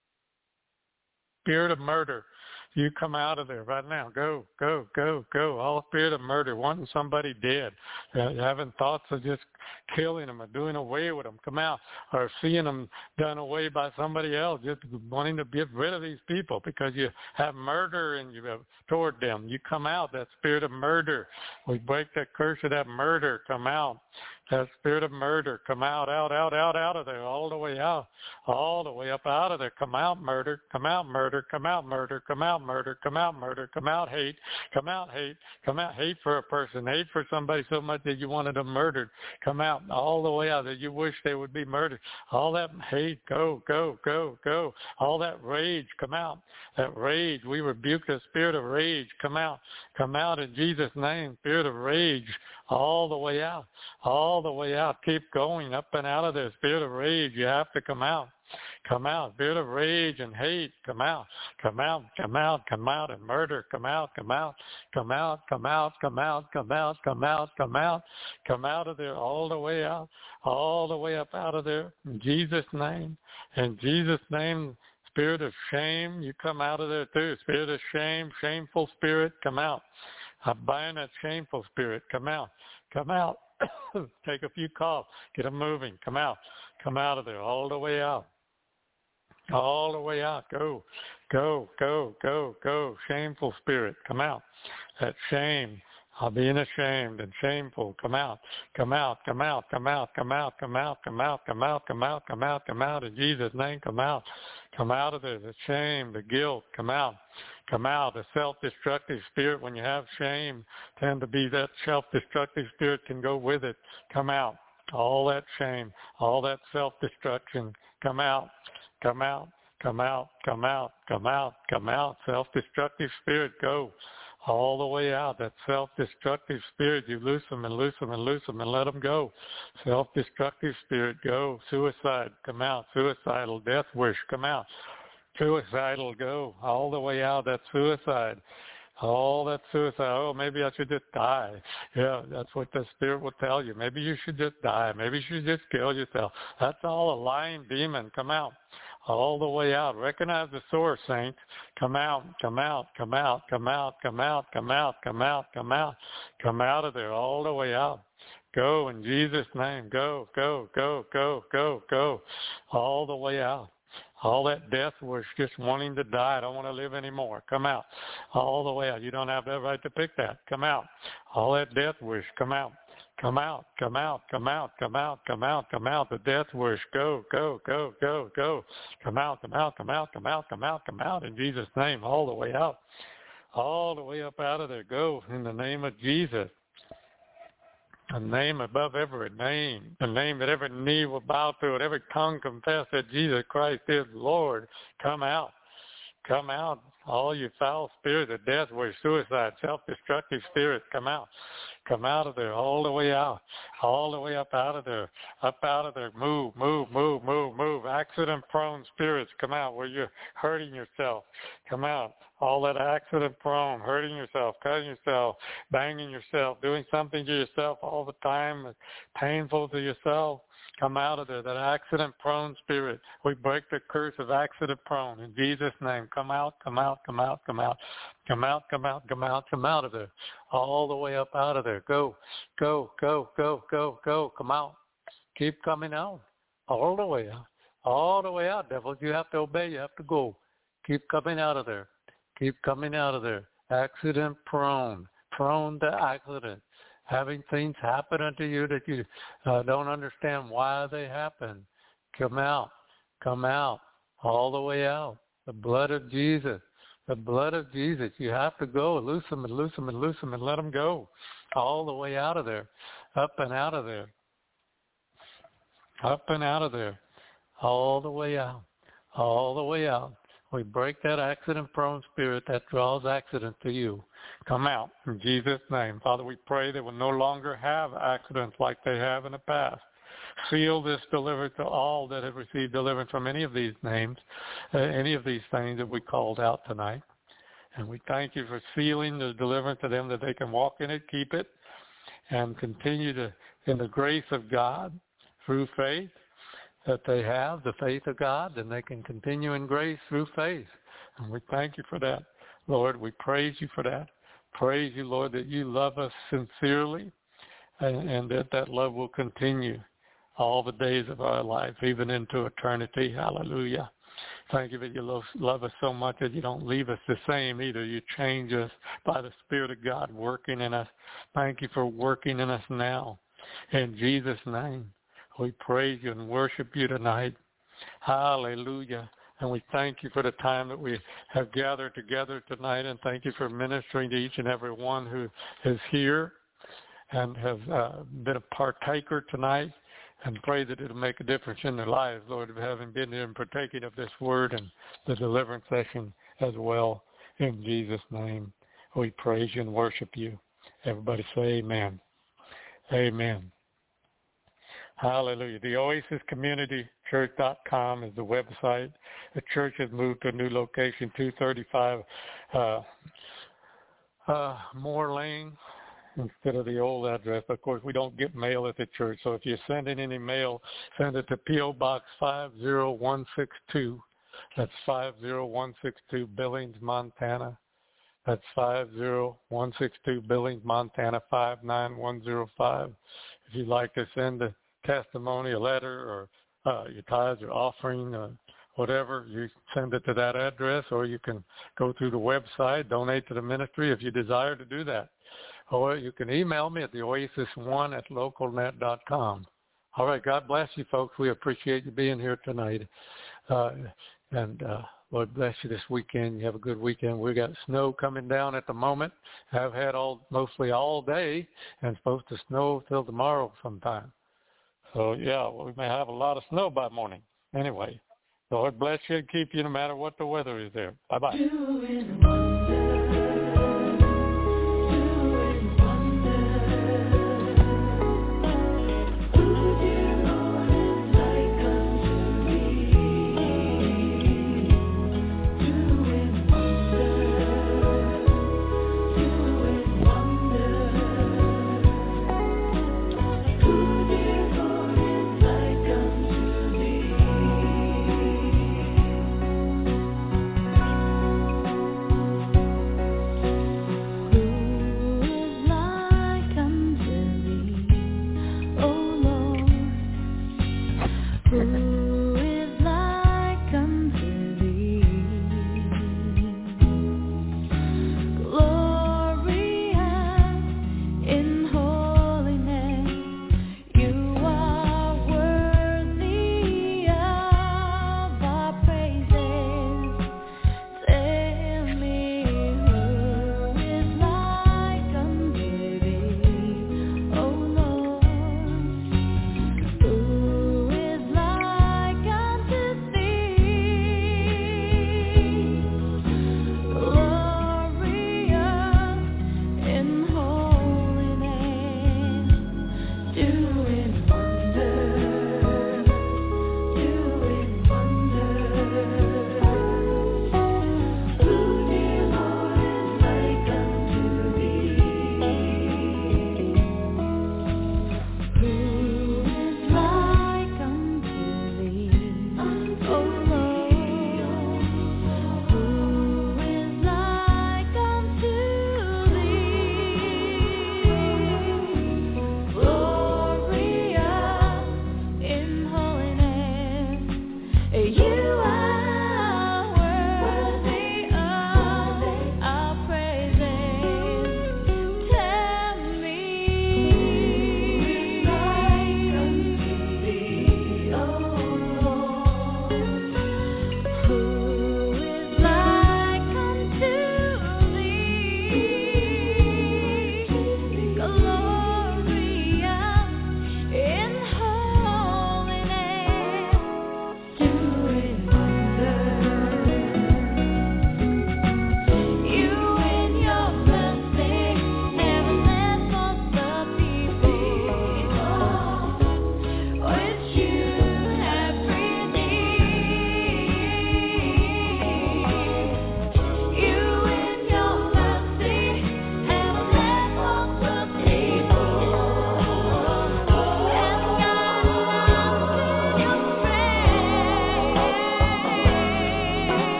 Spirit of murder, you come out of there right now. Go, go, go, go. All spirit of murder, wanting somebody dead, uh, having thoughts of just killing them or doing away with them, come out. Or seeing them done away by somebody else, just wanting to get rid of these people because you have murder in you toward them. You come out, that spirit of murder. We break that curse of that murder. Come out. That spirit of murder, come out, out, out, out, out of there, all the way out, all the way up out of there. Come out, murder, come out, murder, come out, murder, come out, murder, come out, murder, come out, hate, come out, hate, come out, hate for a person, hate for somebody so much that you wanted them murdered. Come out, all the way out, that you wish they would be murdered. All that hate, go, go, go, go. All that rage, come out. That rage, we rebuke the spirit of rage. Come out, come out in Jesus' name, spirit of rage, all the way out, all the way out. Keep going up and out of there. Spirit of rage, you have to come out. Come out. Spirit of rage and hate, come out. Come out, come out, come out. And murder, come out, come out, come out, come out, come out, come out, come out, come out. Come out of there, all the way out, all the way up out of there. In Jesus' name. In Jesus' name. Spirit of shame, you come out of there too. Spirit of shame, shameful spirit, come out. I bind that shameful spirit. Come out. Come out. Take a few coughs. Get them moving. Come out. Come out of there. All the way out. All the way out. Go. Go. Go. Go. Go. Shameful spirit. Come out. That shame. I'll being ashamed and shameful. Come out. Come out. Come out. Come out. Come out. Come out. Come out. Come out. Come out. Come out. Come out. In Jesus' name, come out. Come out of there. The shame, the guilt. Come out. Come out. The self-destructive spirit, when you have shame, tend to be that self-destructive spirit can go with it. Come out. All that shame, all that self-destruction. Come out. Come out. Come out. Come out. Come out. Come out. Self-destructive spirit, go. All the way out, that self-destructive spirit, you loose them and loose them and loose them and let them go. Self-destructive spirit, go. Suicide, come out. Suicidal, death wish, come out. Suicidal, go. All the way out, that suicide. All that suicide, oh, maybe I should just die. Yeah, that's what the spirit will tell you. Maybe you should just die. Maybe you should just kill yourself. That's all a lying demon. Come out. All the way out. Recognize the source, saints. Come out, come out, come out, come out, come out, come out, come out, come out, come out of there, all the way out. Go in Jesus' name. Go, go, go, go, go, go. All the way out. All that death was just wanting to die. I don't want to live anymore. Come out. All the way out. You don't have the right to pick that. Come out. All that death wish. Come out. Come out. Come out. Come out. Come out. Come out. Come out. The death wish. Go, go, go, go, go. Come out. Come out. Come out. Come out. Come out. Come out in Jesus' name. All the way out. All the way up out of there. Go in the name of Jesus. A name above every name, a name that every knee will bow to, and every tongue confess that Jesus Christ is Lord. Come out. Come out. All you foul spirits of death, where suicide, self-destructive spirits, come out. Come out of there, all the way out, all the way up out of there, up out of there. Move, move, move, move, move. Accident-prone spirits, come out where you're hurting yourself. Come out. All that accident-prone, hurting yourself, cutting yourself, banging yourself, doing something to yourself all the time, painful to yourself. Come out of there, that accident-prone spirit. We break the curse of accident-prone in Jesus' name. Come out, come out, come out, come out. Come out, come out, come out, come out of there. All the way up out of there. Go, go, go, go, go, go. Come out. Keep coming out. All the way out. All the way out, devils. You have to obey. You have to go. Keep coming out of there. Keep coming out of there. Accident-prone. Prone to accident. Having things happen unto you that you uh, don't understand why they happen. Come out. Come out. All the way out. The blood of Jesus. The blood of Jesus. You have to go. Loose them and loose them and loose them and let them go. All the way out of there. Up and out of there. Up and out of there. All the way out. All the way out. We break that accident-prone spirit that draws accident to you. Come out in Jesus' name. Father, we pray they will no longer have accidents like they have in the past. Seal this deliverance to all that have received deliverance from any of these names, uh, any of these things that we called out tonight. And we thank you for sealing the deliverance to them that they can walk in it, keep it, and continue to, in the grace of God, through faith, that they have the faith of God, then they can continue in grace through faith. And we thank you for that, Lord. We praise you for that. Praise you, Lord, that you love us sincerely and, and that that love will continue all the days of our life, even into eternity. Hallelujah. Thank you that you love, love us so much that you don't leave us the same either. You change us by the Spirit of God working in us. Thank you for working in us now. In Jesus' name. We praise you and worship you tonight. Hallelujah. And we thank you for the time that we have gathered together tonight, and thank you for ministering to each and every one who is here and has uh, been a partaker tonight, and pray that it will make a difference in their lives, Lord, of having been here and partaking of this word and the deliverance session as well. In Jesus' name, we praise you and worship you. Everybody say amen. Amen. Hallelujah. The Oasis Community Church dot com is the website. The church has moved to a new location, two thirty-five uh, uh, Moore Lane instead of the old address. Of course, we don't get mail at the church, so if you're sending any mail, send it to P O Box five zero one six two. That's five zero one six two, Billings, Montana. That's five zero one six two, Billings, Montana, five nine one zero five. If you'd like to send a testimony, a letter, or uh, your tithes or offering, uh, whatever, you send it to that address, or you can go through the website, donate to the ministry if you desire to do that. Or you can email me at the oasis one at local net dot com. All right, God bless you, folks. We appreciate you being here tonight. Uh, and uh, Lord bless you this weekend. You have a good weekend. We got snow coming down at the moment. I've had all mostly all day, and it's supposed to snow till tomorrow sometime. So, yeah, we may have a lot of snow by morning. Anyway, the Lord bless you and keep you no matter what the weather is there. Bye-bye.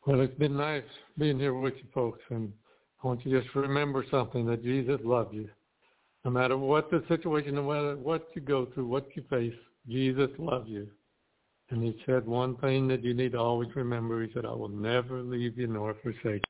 Well, it's been nice being here with you folks, and I want you to just remember something, that Jesus loves you. No matter what the situation, no matter what you go through, what you face, Jesus loves you. And he said one thing that you need to always remember. He said, I will never leave you nor forsake you.